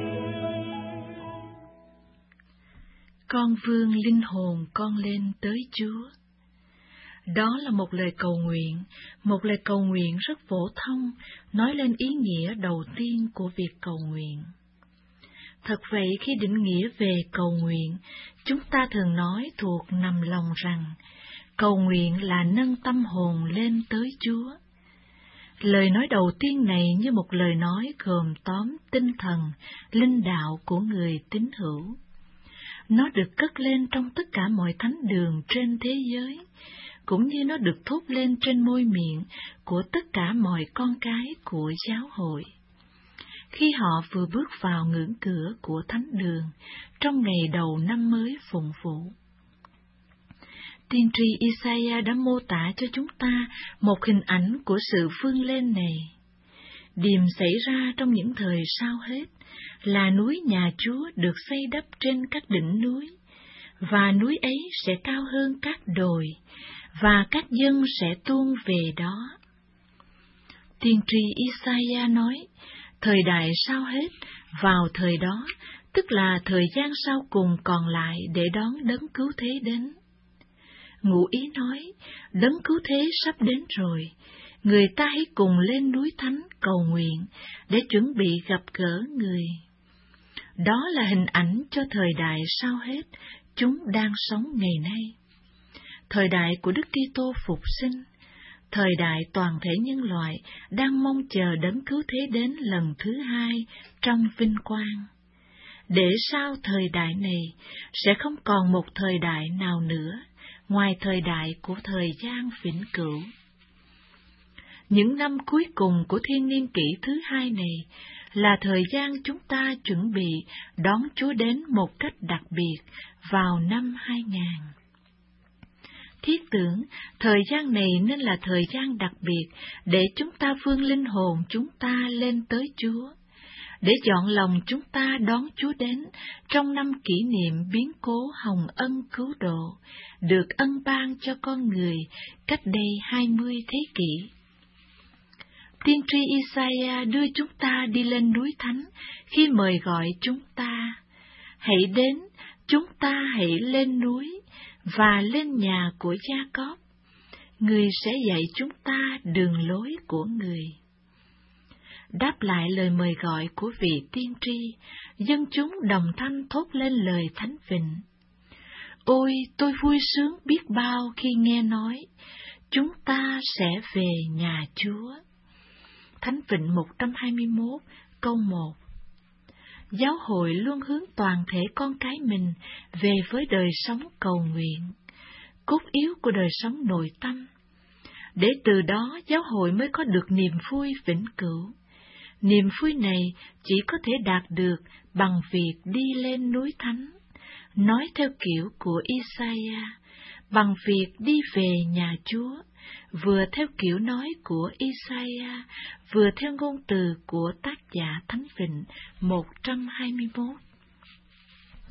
Con vương linh hồn con lên tới Chúa. Đó là một lời cầu nguyện, một lời cầu nguyện rất phổ thông, nói lên ý nghĩa đầu tiên của việc cầu nguyện. Thật vậy, khi định nghĩa về cầu nguyện, chúng ta thường nói thuộc nằm lòng rằng, cầu nguyện là nâng tâm hồn lên tới Chúa. Lời nói đầu tiên này như một lời nói gồm tóm tinh thần, linh đạo của người tín hữu. Nó được cất lên trong tất cả mọi thánh đường trên thế giới, cũng như nó được thốt lên trên môi miệng của tất cả mọi con cái của giáo hội. Khi họ vừa bước vào ngưỡng cửa của thánh đường trong ngày đầu năm mới phụng vụ. Tiên tri Isaiah đã mô tả cho chúng ta một hình ảnh của sự vươn lên này. Điềm xảy ra trong những thời sau hết là núi nhà Chúa được xây đắp trên các đỉnh núi, và núi ấy sẽ cao hơn các đồi, và các dân sẽ tuôn về đó. Tiên tri Isaiah nói, thời đại sau hết, vào thời đó, tức là thời gian sau cùng còn lại để đón đấng cứu thế đến. Ngụ ý nói, đấng cứu thế sắp đến rồi, người ta hãy cùng lên núi thánh cầu nguyện để chuẩn bị gặp gỡ người. Đó là hình ảnh cho thời đại sau hết chúng đang sống ngày nay. Thời đại của Đức Kitô phục sinh, thời đại toàn thể nhân loại đang mong chờ đấng cứu thế đến lần thứ hai trong vinh quang. Để sau thời đại này sẽ không còn một thời đại nào nữa ngoài thời đại của thời gian vĩnh cửu. Những năm cuối cùng của thiên niên kỷ thứ hai này là thời gian chúng ta chuẩn bị đón Chúa đến một cách đặc biệt vào năm hai nghìn. Thiết tưởng, thời gian này nên là thời gian đặc biệt để chúng ta vươn linh hồn chúng ta lên tới Chúa, để chọn lòng chúng ta đón Chúa đến trong năm kỷ niệm biến cố hồng ân cứu độ, được ân ban cho con người cách đây hai mươi thế kỷ. Tiên tri Isaiah đưa chúng ta đi lên núi thánh khi mời gọi chúng ta, hãy đến, chúng ta hãy lên núi và lên nhà của Gia-cóp, người sẽ dạy chúng ta đường lối của người. Đáp lại lời mời gọi của vị tiên tri, dân chúng đồng thanh thốt lên lời thánh vịnh. Ôi, tôi vui sướng biết bao khi nghe nói, chúng ta sẽ về nhà Chúa. Thánh vịnh một trăm hai mươi mốt, câu một. Giáo hội luôn hướng toàn thể con cái mình về với đời sống cầu nguyện, cốt yếu của đời sống nội tâm, để từ đó giáo hội mới có được niềm vui vĩnh cửu. Niềm vui này chỉ có thể đạt được bằng việc đi lên núi thánh, nói theo kiểu của Isaiah, bằng việc đi về nhà Chúa, vừa theo kiểu nói của Isaiah, vừa theo ngôn từ của tác giả Thánh Vịnh một trăm hai mươi mốt.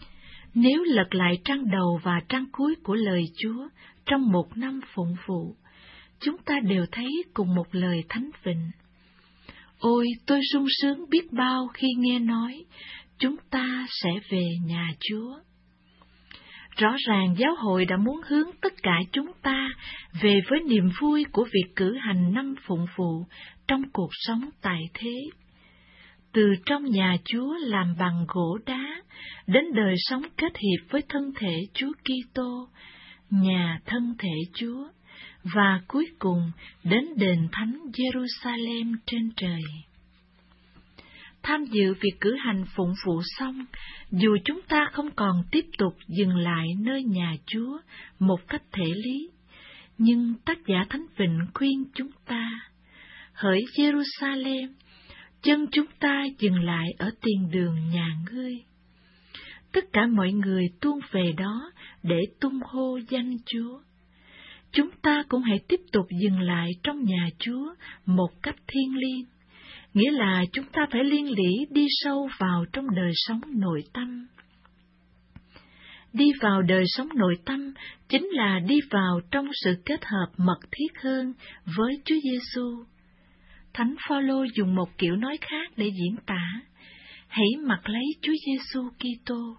Nếu lật lại trang đầu và trang cuối của lời Chúa trong một năm phụng vụ, chúng ta đều thấy cùng một lời thánh vịnh. Ôi, tôi sung sướng biết bao khi nghe nói, chúng ta sẽ về nhà Chúa. Rõ ràng giáo hội đã muốn hướng tất cả chúng ta về với niềm vui của việc cử hành năm phụng vụ trong cuộc sống tại thế. Từ trong nhà Chúa làm bằng gỗ đá, đến đời sống kết hiệp với thân thể Chúa Kitô, nhà thân thể Chúa, và cuối cùng đến đền thánh Jerusalem trên trời. Tham dự việc cử hành phụng vụ xong, dù chúng ta không còn tiếp tục dừng lại nơi nhà Chúa một cách thể lý, nhưng tác giả Thánh Vịnh khuyên chúng ta, hỡi Jerusalem, chân chúng ta dừng lại ở tiền đường nhà ngươi. Tất cả mọi người tuôn về đó để tung hô danh Chúa. Chúng ta cũng hãy tiếp tục dừng lại trong nhà Chúa một cách thiêng liêng, nghĩa là chúng ta phải liên lỉ đi sâu vào trong đời sống nội tâm. Đi vào đời sống nội tâm chính là đi vào trong sự kết hợp mật thiết hơn với Chúa Giêsu. Thánh Phaolô dùng một kiểu nói khác để diễn tả: hãy mặc lấy Chúa Giêsu Kitô.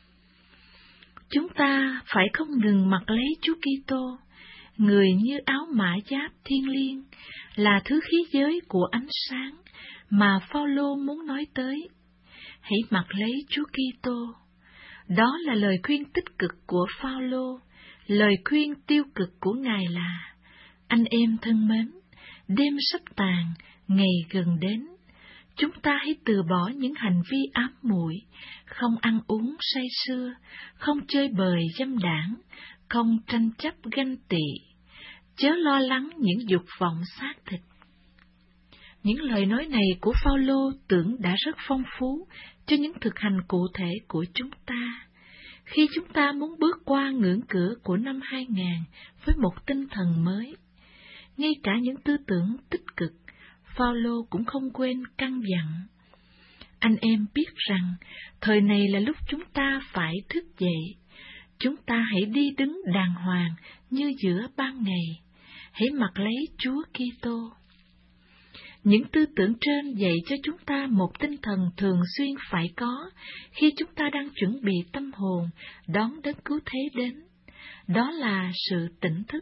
Chúng ta phải không ngừng mặc lấy Chúa Kitô, người như áo mã giáp thiêng liêng, là thứ khí giới của ánh sáng mà Phaolô muốn nói tới. Hãy mặc lấy Chúa Kitô. Đó là lời khuyên tích cực của Phaolô. Lời khuyên tiêu cực của Ngài là: anh em thân mến, đêm sắp tàn, ngày gần đến. Chúng ta hãy từ bỏ những hành vi ám muội, không ăn uống say sưa, không chơi bời dâm đãng, không tranh chấp ganh tị, chớ lo lắng những dục vọng xác thịt. Những lời nói này của Phaolô tưởng đã rất phong phú cho những thực hành cụ thể của chúng ta, khi chúng ta muốn bước qua ngưỡng cửa của năm hai nghìn với một tinh thần mới. Ngay cả những tư tưởng tích cực, Phaolô cũng không quên căn dặn: anh em biết rằng thời này là lúc chúng ta phải thức dậy. Chúng ta hãy đi đứng đàng hoàng như giữa ban ngày. Hãy mặc lấy Chúa Kitô. Những tư tưởng trên dạy cho chúng ta một tinh thần thường xuyên phải có khi chúng ta đang chuẩn bị tâm hồn đón đấng cứu thế đến. Đó là sự tỉnh thức.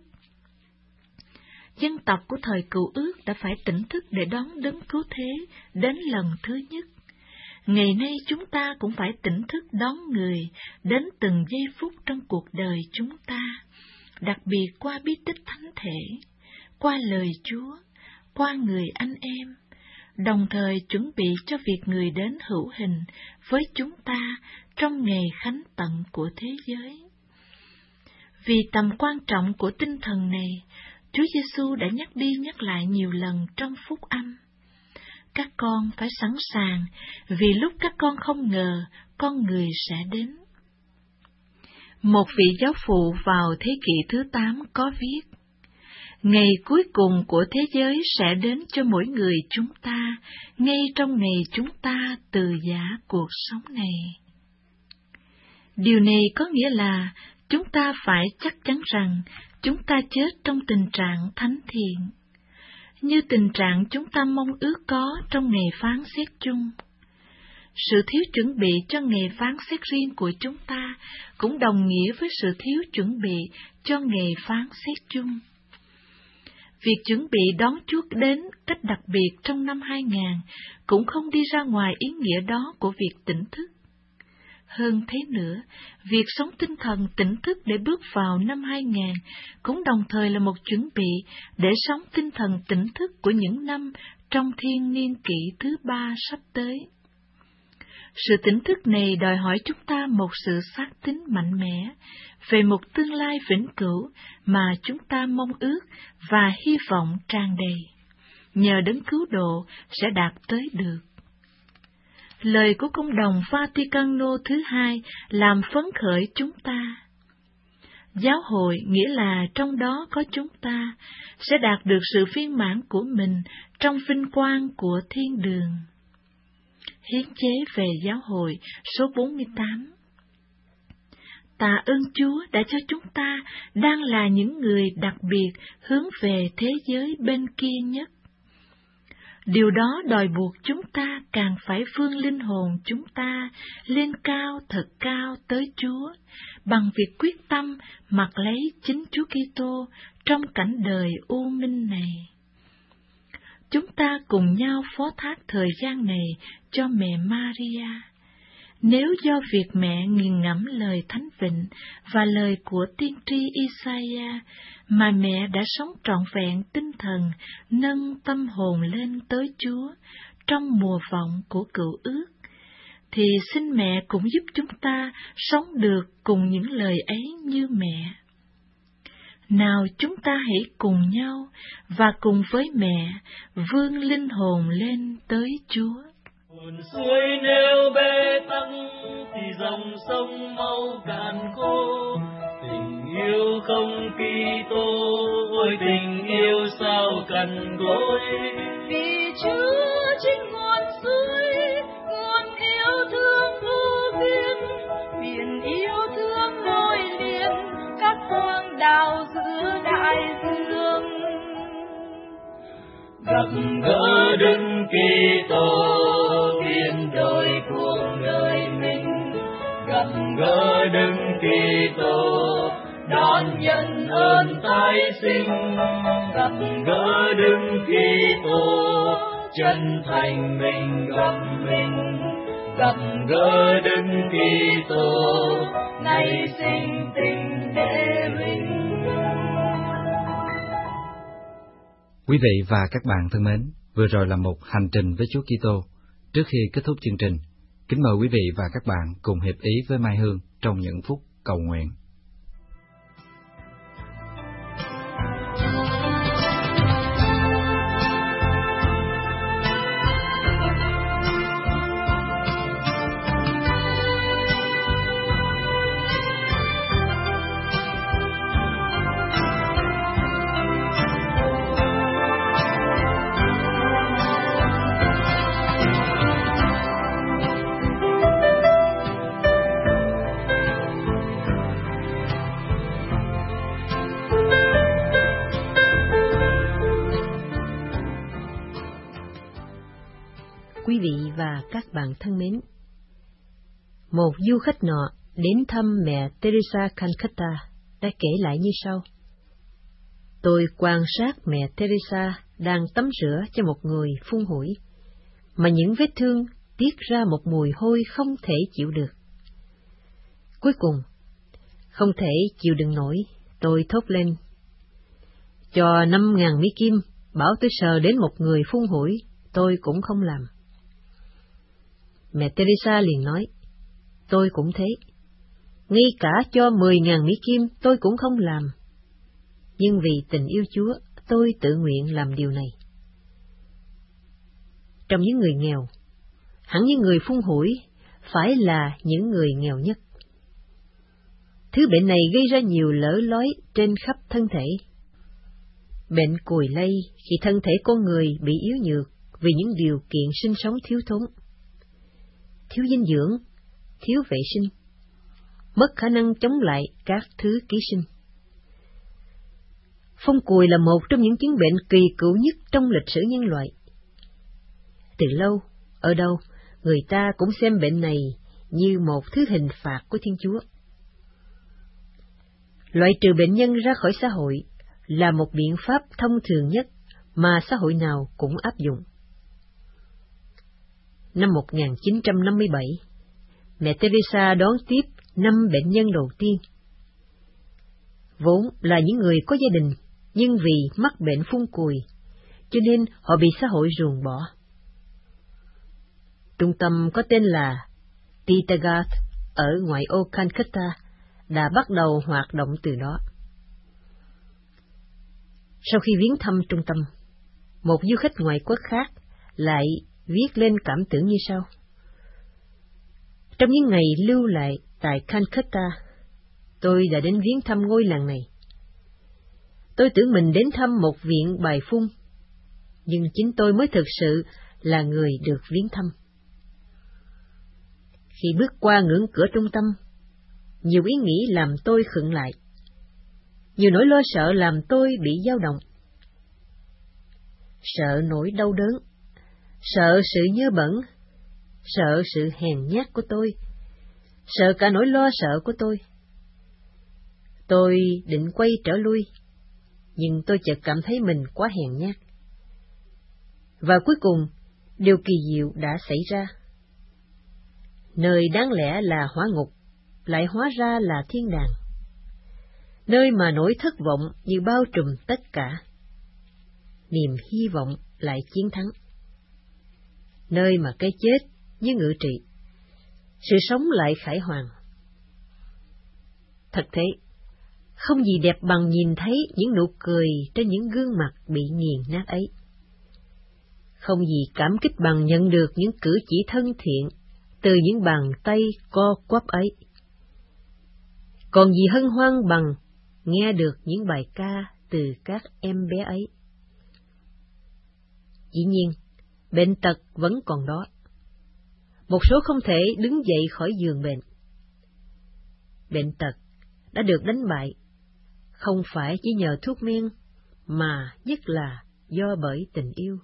Dân tộc của thời Cựu Ước đã phải tỉnh thức để đón đấng cứu thế đến lần thứ nhất. Ngày nay chúng ta cũng phải tỉnh thức đón người đến từng giây phút trong cuộc đời chúng ta, đặc biệt qua bí tích thánh thể, qua lời Chúa, qua người anh em, đồng thời chuẩn bị cho việc người đến hữu hình với chúng ta trong ngày khánh tận của thế giới. Vì tầm quan trọng của tinh thần này, Chúa Giêsu đã nhắc đi nhắc lại nhiều lần trong phúc âm: các con phải sẵn sàng, vì lúc các con không ngờ, con người sẽ đến. Một vị giáo phụ vào thế kỷ thứ tám có viết: ngày cuối cùng của thế giới sẽ đến cho mỗi người chúng ta, ngay trong ngày chúng ta từ giã cuộc sống này. Điều này có nghĩa là chúng ta phải chắc chắn rằng chúng ta chết trong tình trạng thánh thiện, như tình trạng chúng ta mong ước có trong ngày phán xét chung. Sự thiếu chuẩn bị cho ngày phán xét riêng của chúng ta cũng đồng nghĩa với sự thiếu chuẩn bị cho ngày phán xét chung. Việc chuẩn bị đón Chúa đến cách đặc biệt trong năm hai nghìn cũng không đi ra ngoài ý nghĩa đó của việc tỉnh thức. Hơn thế nữa, việc sống tinh thần tỉnh thức để bước vào năm hai nghìn cũng đồng thời là một chuẩn bị để sống tinh thần tỉnh thức của những năm trong thiên niên kỷ thứ ba sắp tới. Sự tỉnh thức này đòi hỏi chúng ta một sự xác tín mạnh mẽ về một tương lai vĩnh cửu mà chúng ta mong ước và hy vọng tràn đầy, nhờ đấng cứu độ sẽ đạt tới được. Lời của công đồng Vaticano thứ hai làm phấn khởi chúng ta. Giáo hội nghĩa là trong đó có chúng ta sẽ đạt được sự viên mãn của mình trong vinh quang của thiên đường. Hiến chế về giáo hội số bốn mươi tám. tạ ơn Chúa đã cho chúng ta đang là những người đặc biệt hướng về thế giới bên kia nhất. Điều đó đòi buộc chúng ta càng phải vươn linh hồn chúng ta lên cao thật cao tới Chúa, bằng việc quyết tâm mặc lấy chính Chúa Kitô trong cảnh đời u minh này. Chúng ta cùng nhau phó thác thời gian này cho mẹ Maria. Nếu do việc mẹ nghiền ngẫm lời Thánh Vịnh và lời của tiên tri Isaiah mà mẹ đã sống trọn vẹn tinh thần, nâng tâm hồn lên tới Chúa trong mùa vọng của cựu ước, thì xin mẹ cũng giúp chúng ta sống được cùng những lời ấy như mẹ. Nào chúng ta hãy cùng nhau và cùng với mẹ vươn linh hồn lên tới Chúa. Nguồn suối nếu bê tắc thì dòng sông mau cạn khô. Tình yêu không Kitô, ôi tình yêu sao cằn cỗi. Vì Chúa chính nguồn suối, nguồn yêu thương vô biên, biển yêu thương nối liền các quang đảo giữa đại dương. Gặp gỡ Đức Kitô biến đổi cuộc đời mình, gặp gỡ Đức Kitô đón nhận ơn tái sinh, gặp gỡ Đức Kitô chân thành mình gặp mình, gặp gỡ Đức Kitô nay sinh tình để mình. Quý vị và các bạn thân mến, vừa rồi là một hành trình với Chúa Kitô. Trước khi kết thúc chương trình, kính mời quý vị và các bạn cùng hiệp ý với Mai Hương trong những phút cầu nguyện. Quý vị và các bạn thân mến, một du khách nọ đến thăm mẹ Teresa Calcutta đã kể lại như sau. Tôi quan sát mẹ Teresa đang tắm rửa cho một người phun hủi, mà những vết thương tiết ra một mùi hôi không thể chịu được. Cuối cùng, không thể chịu đựng nổi, tôi thốt lên: cho năm ngàn mỹ kim, bảo tôi sờ đến một người phun hủi, tôi cũng không làm. Mẹ Teresa liền nói: tôi cũng thế, ngay cả cho mười ngàn mỹ kim tôi cũng không làm. Nhưng vì tình yêu Chúa, tôi tự nguyện làm điều này. Trong những người nghèo, hẳn những người phun hủi phải là những người nghèo nhất. Thứ bệnh này gây ra nhiều lỡ lói trên khắp thân thể. Bệnh cùi lây khi thân thể con người bị yếu nhược vì những điều kiện sinh sống thiếu thốn, thiếu dinh dưỡng, thiếu vệ sinh, mất khả năng chống lại các thứ ký sinh. Phong cùi là một trong những chứng bệnh kỳ cựu nhất trong lịch sử nhân loại. Từ lâu, ở đâu, người ta cũng xem bệnh này như một thứ hình phạt của Thiên Chúa. Loại trừ bệnh nhân ra khỏi xã hội là một biện pháp thông thường nhất mà xã hội nào cũng áp dụng. Năm một nghìn chín trăm năm mươi bảy, mẹ Teresa đón tiếp năm bệnh nhân đầu tiên. Vốn là những người có gia đình, nhưng vì mắc bệnh phun cùi, cho nên họ bị xã hội ruồng bỏ. Trung tâm có tên là Titagarh ở ngoại ô Calcutta đã bắt đầu hoạt động từ đó. Sau khi viếng thăm trung tâm, một du khách ngoại quốc khác lại viết lên cảm tưởng như sau: trong những ngày lưu lại tại Calcutta, tôi đã đến viếng thăm ngôi làng này. Tôi tưởng mình đến thăm một viện bài phun, nhưng chính tôi mới thực sự là người được viếng thăm. Khi bước qua ngưỡng cửa trung tâm, Nhiều ý nghĩ làm tôi khựng lại. Nhiều nỗi lo sợ làm tôi bị dao động. Sợ nỗi đau đớn, sợ sự nhơ bẩn, sợ sự hèn nhát của tôi, sợ cả nỗi lo sợ của tôi. Tôi định quay trở lui, nhưng tôi chợt cảm thấy mình quá hèn nhát. Và cuối cùng, điều kỳ diệu đã xảy ra. Nơi đáng lẽ là hỏa ngục, lại hóa ra là thiên đàng. Nơi mà nỗi thất vọng như bao trùm tất cả, niềm hy vọng lại chiến thắng. Nơi mà cái chết như ngự trị, sự sống lại khải hoàn. Thật thế, không gì đẹp bằng nhìn thấy những nụ cười trên những gương mặt bị nghiền nát ấy. Không gì cảm kích bằng nhận được những cử chỉ thân thiện từ những bàn tay co quắp ấy. Còn gì hân hoan bằng nghe được những bài ca từ các em bé ấy. Dĩ nhiên, bệnh tật vẫn còn đó. Một số không thể đứng dậy khỏi giường bệnh. Bệnh tật đã được đánh bại, không phải chỉ nhờ thuốc men, mà nhất là do bởi tình yêu.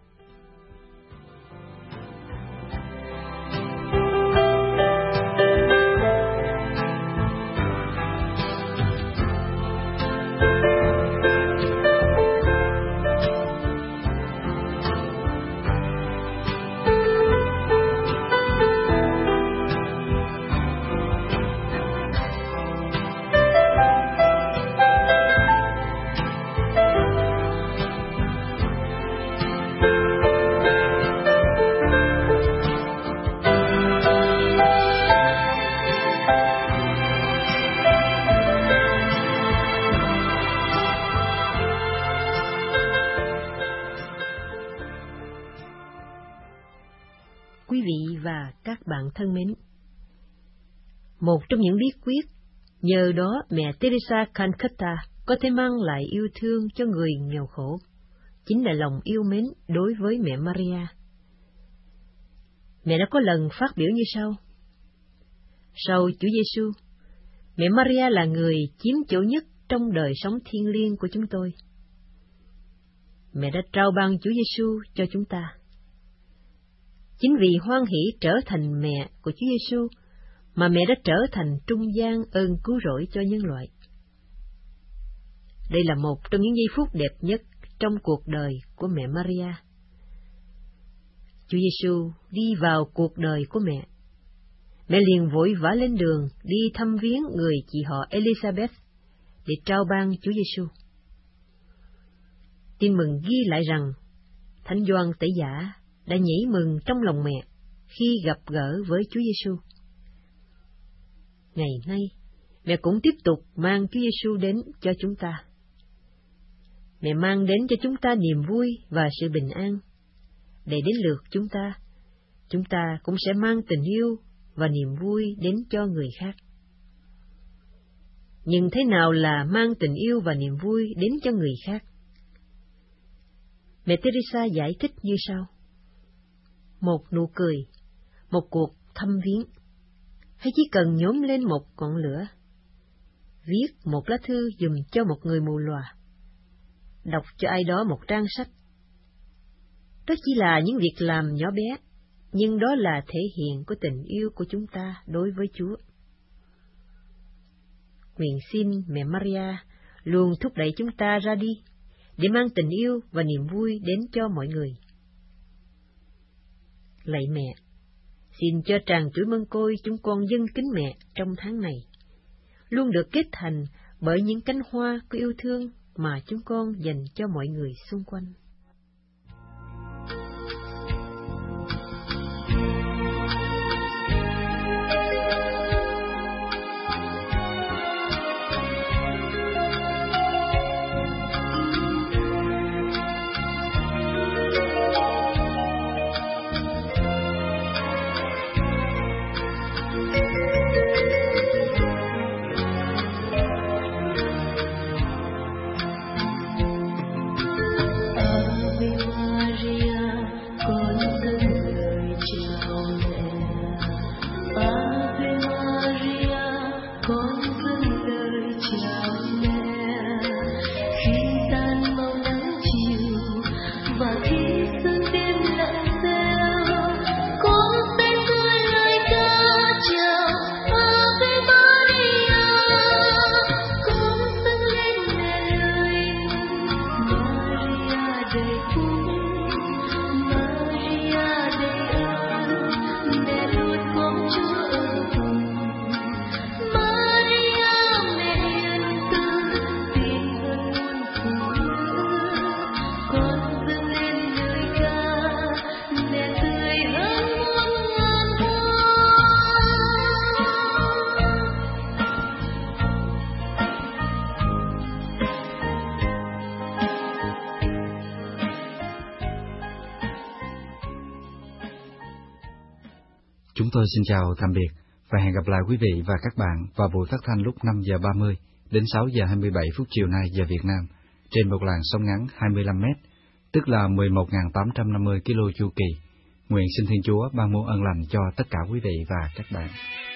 Quý vị và các bạn thân mến, một trong những bí quyết nhờ đó mẹ Teresa Calcutta có thể mang lại yêu thương cho người nghèo khổ, chính là lòng yêu mến đối với mẹ Maria. Mẹ đã có lần phát biểu như sau: sau Chúa Giêsu, mẹ Maria là người chiếm chỗ nhất trong đời sống thiêng liêng của chúng tôi. Mẹ đã trao ban Chúa Giêsu cho chúng ta. Chính vì hoan hỷ trở thành mẹ của Chúa Giêsu mà mẹ đã trở thành trung gian ơn cứu rỗi cho nhân loại. Đây là một trong những giây phút đẹp nhất trong cuộc đời của mẹ Maria. Chúa Giêsu đi vào cuộc đời của mẹ. Mẹ liền vội vã lên đường đi thăm viếng người chị họ Elizabeth để trao ban Chúa Giêsu. Tin mừng ghi lại rằng Thánh Gioan Tẩy Giả đã nhảy mừng trong lòng mẹ khi gặp gỡ với Chúa Giêsu. Ngày nay, mẹ cũng tiếp tục mang Chúa Giêsu đến cho chúng ta. Mẹ mang đến cho chúng ta niềm vui và sự bình an. Để đến lượt chúng ta, chúng ta cũng sẽ mang tình yêu và niềm vui đến cho người khác. Nhưng thế nào là mang tình yêu và niềm vui đến cho người khác? Mẹ Teresa giải thích như sau: một nụ cười, một cuộc thăm viếng, hay chỉ cần nhóm lên một ngọn lửa, viết một lá thư dùm cho một người mù lòa, đọc cho ai đó một trang sách. Đó chỉ là những việc làm nhỏ bé, nhưng đó là thể hiện của tình yêu của chúng ta đối với Chúa. Nguyện xin mẹ Maria luôn thúc đẩy chúng ta ra đi, để mang tình yêu và niềm vui đến cho mọi người. Lạy mẹ, xin cho tràng chuỗi mân côi chúng con dâng kính mẹ trong tháng này luôn được kết thành bởi những cánh hoa của yêu thương mà chúng con dành cho mọi người xung quanh. Chúng tôi xin chào tạm biệt và hẹn gặp lại quý vị và các bạn vào buổi phát thanh lúc năm giờ ba mươi đến sáu giờ hai mươi bảy phút chiều nay giờ Việt Nam trên một làn sóng ngắn hai mươi lăm mét, tức là mười một nghìn tám trăm năm mươi ki lô chu kỳ. Nguyện xin Thiên Chúa ban muôn ân lành cho tất cả quý vị và các bạn.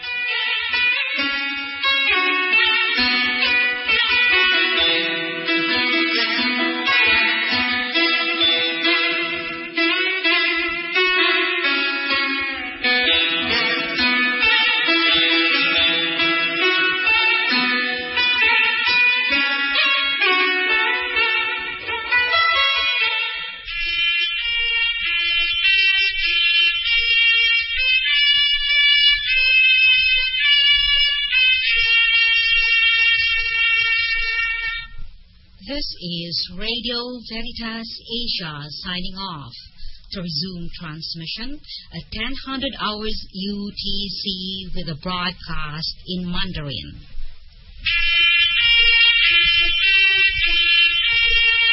This is Radio Veritas Asia signing off. To resume transmission at ten hundred hours U T C with a broadcast in Mandarin.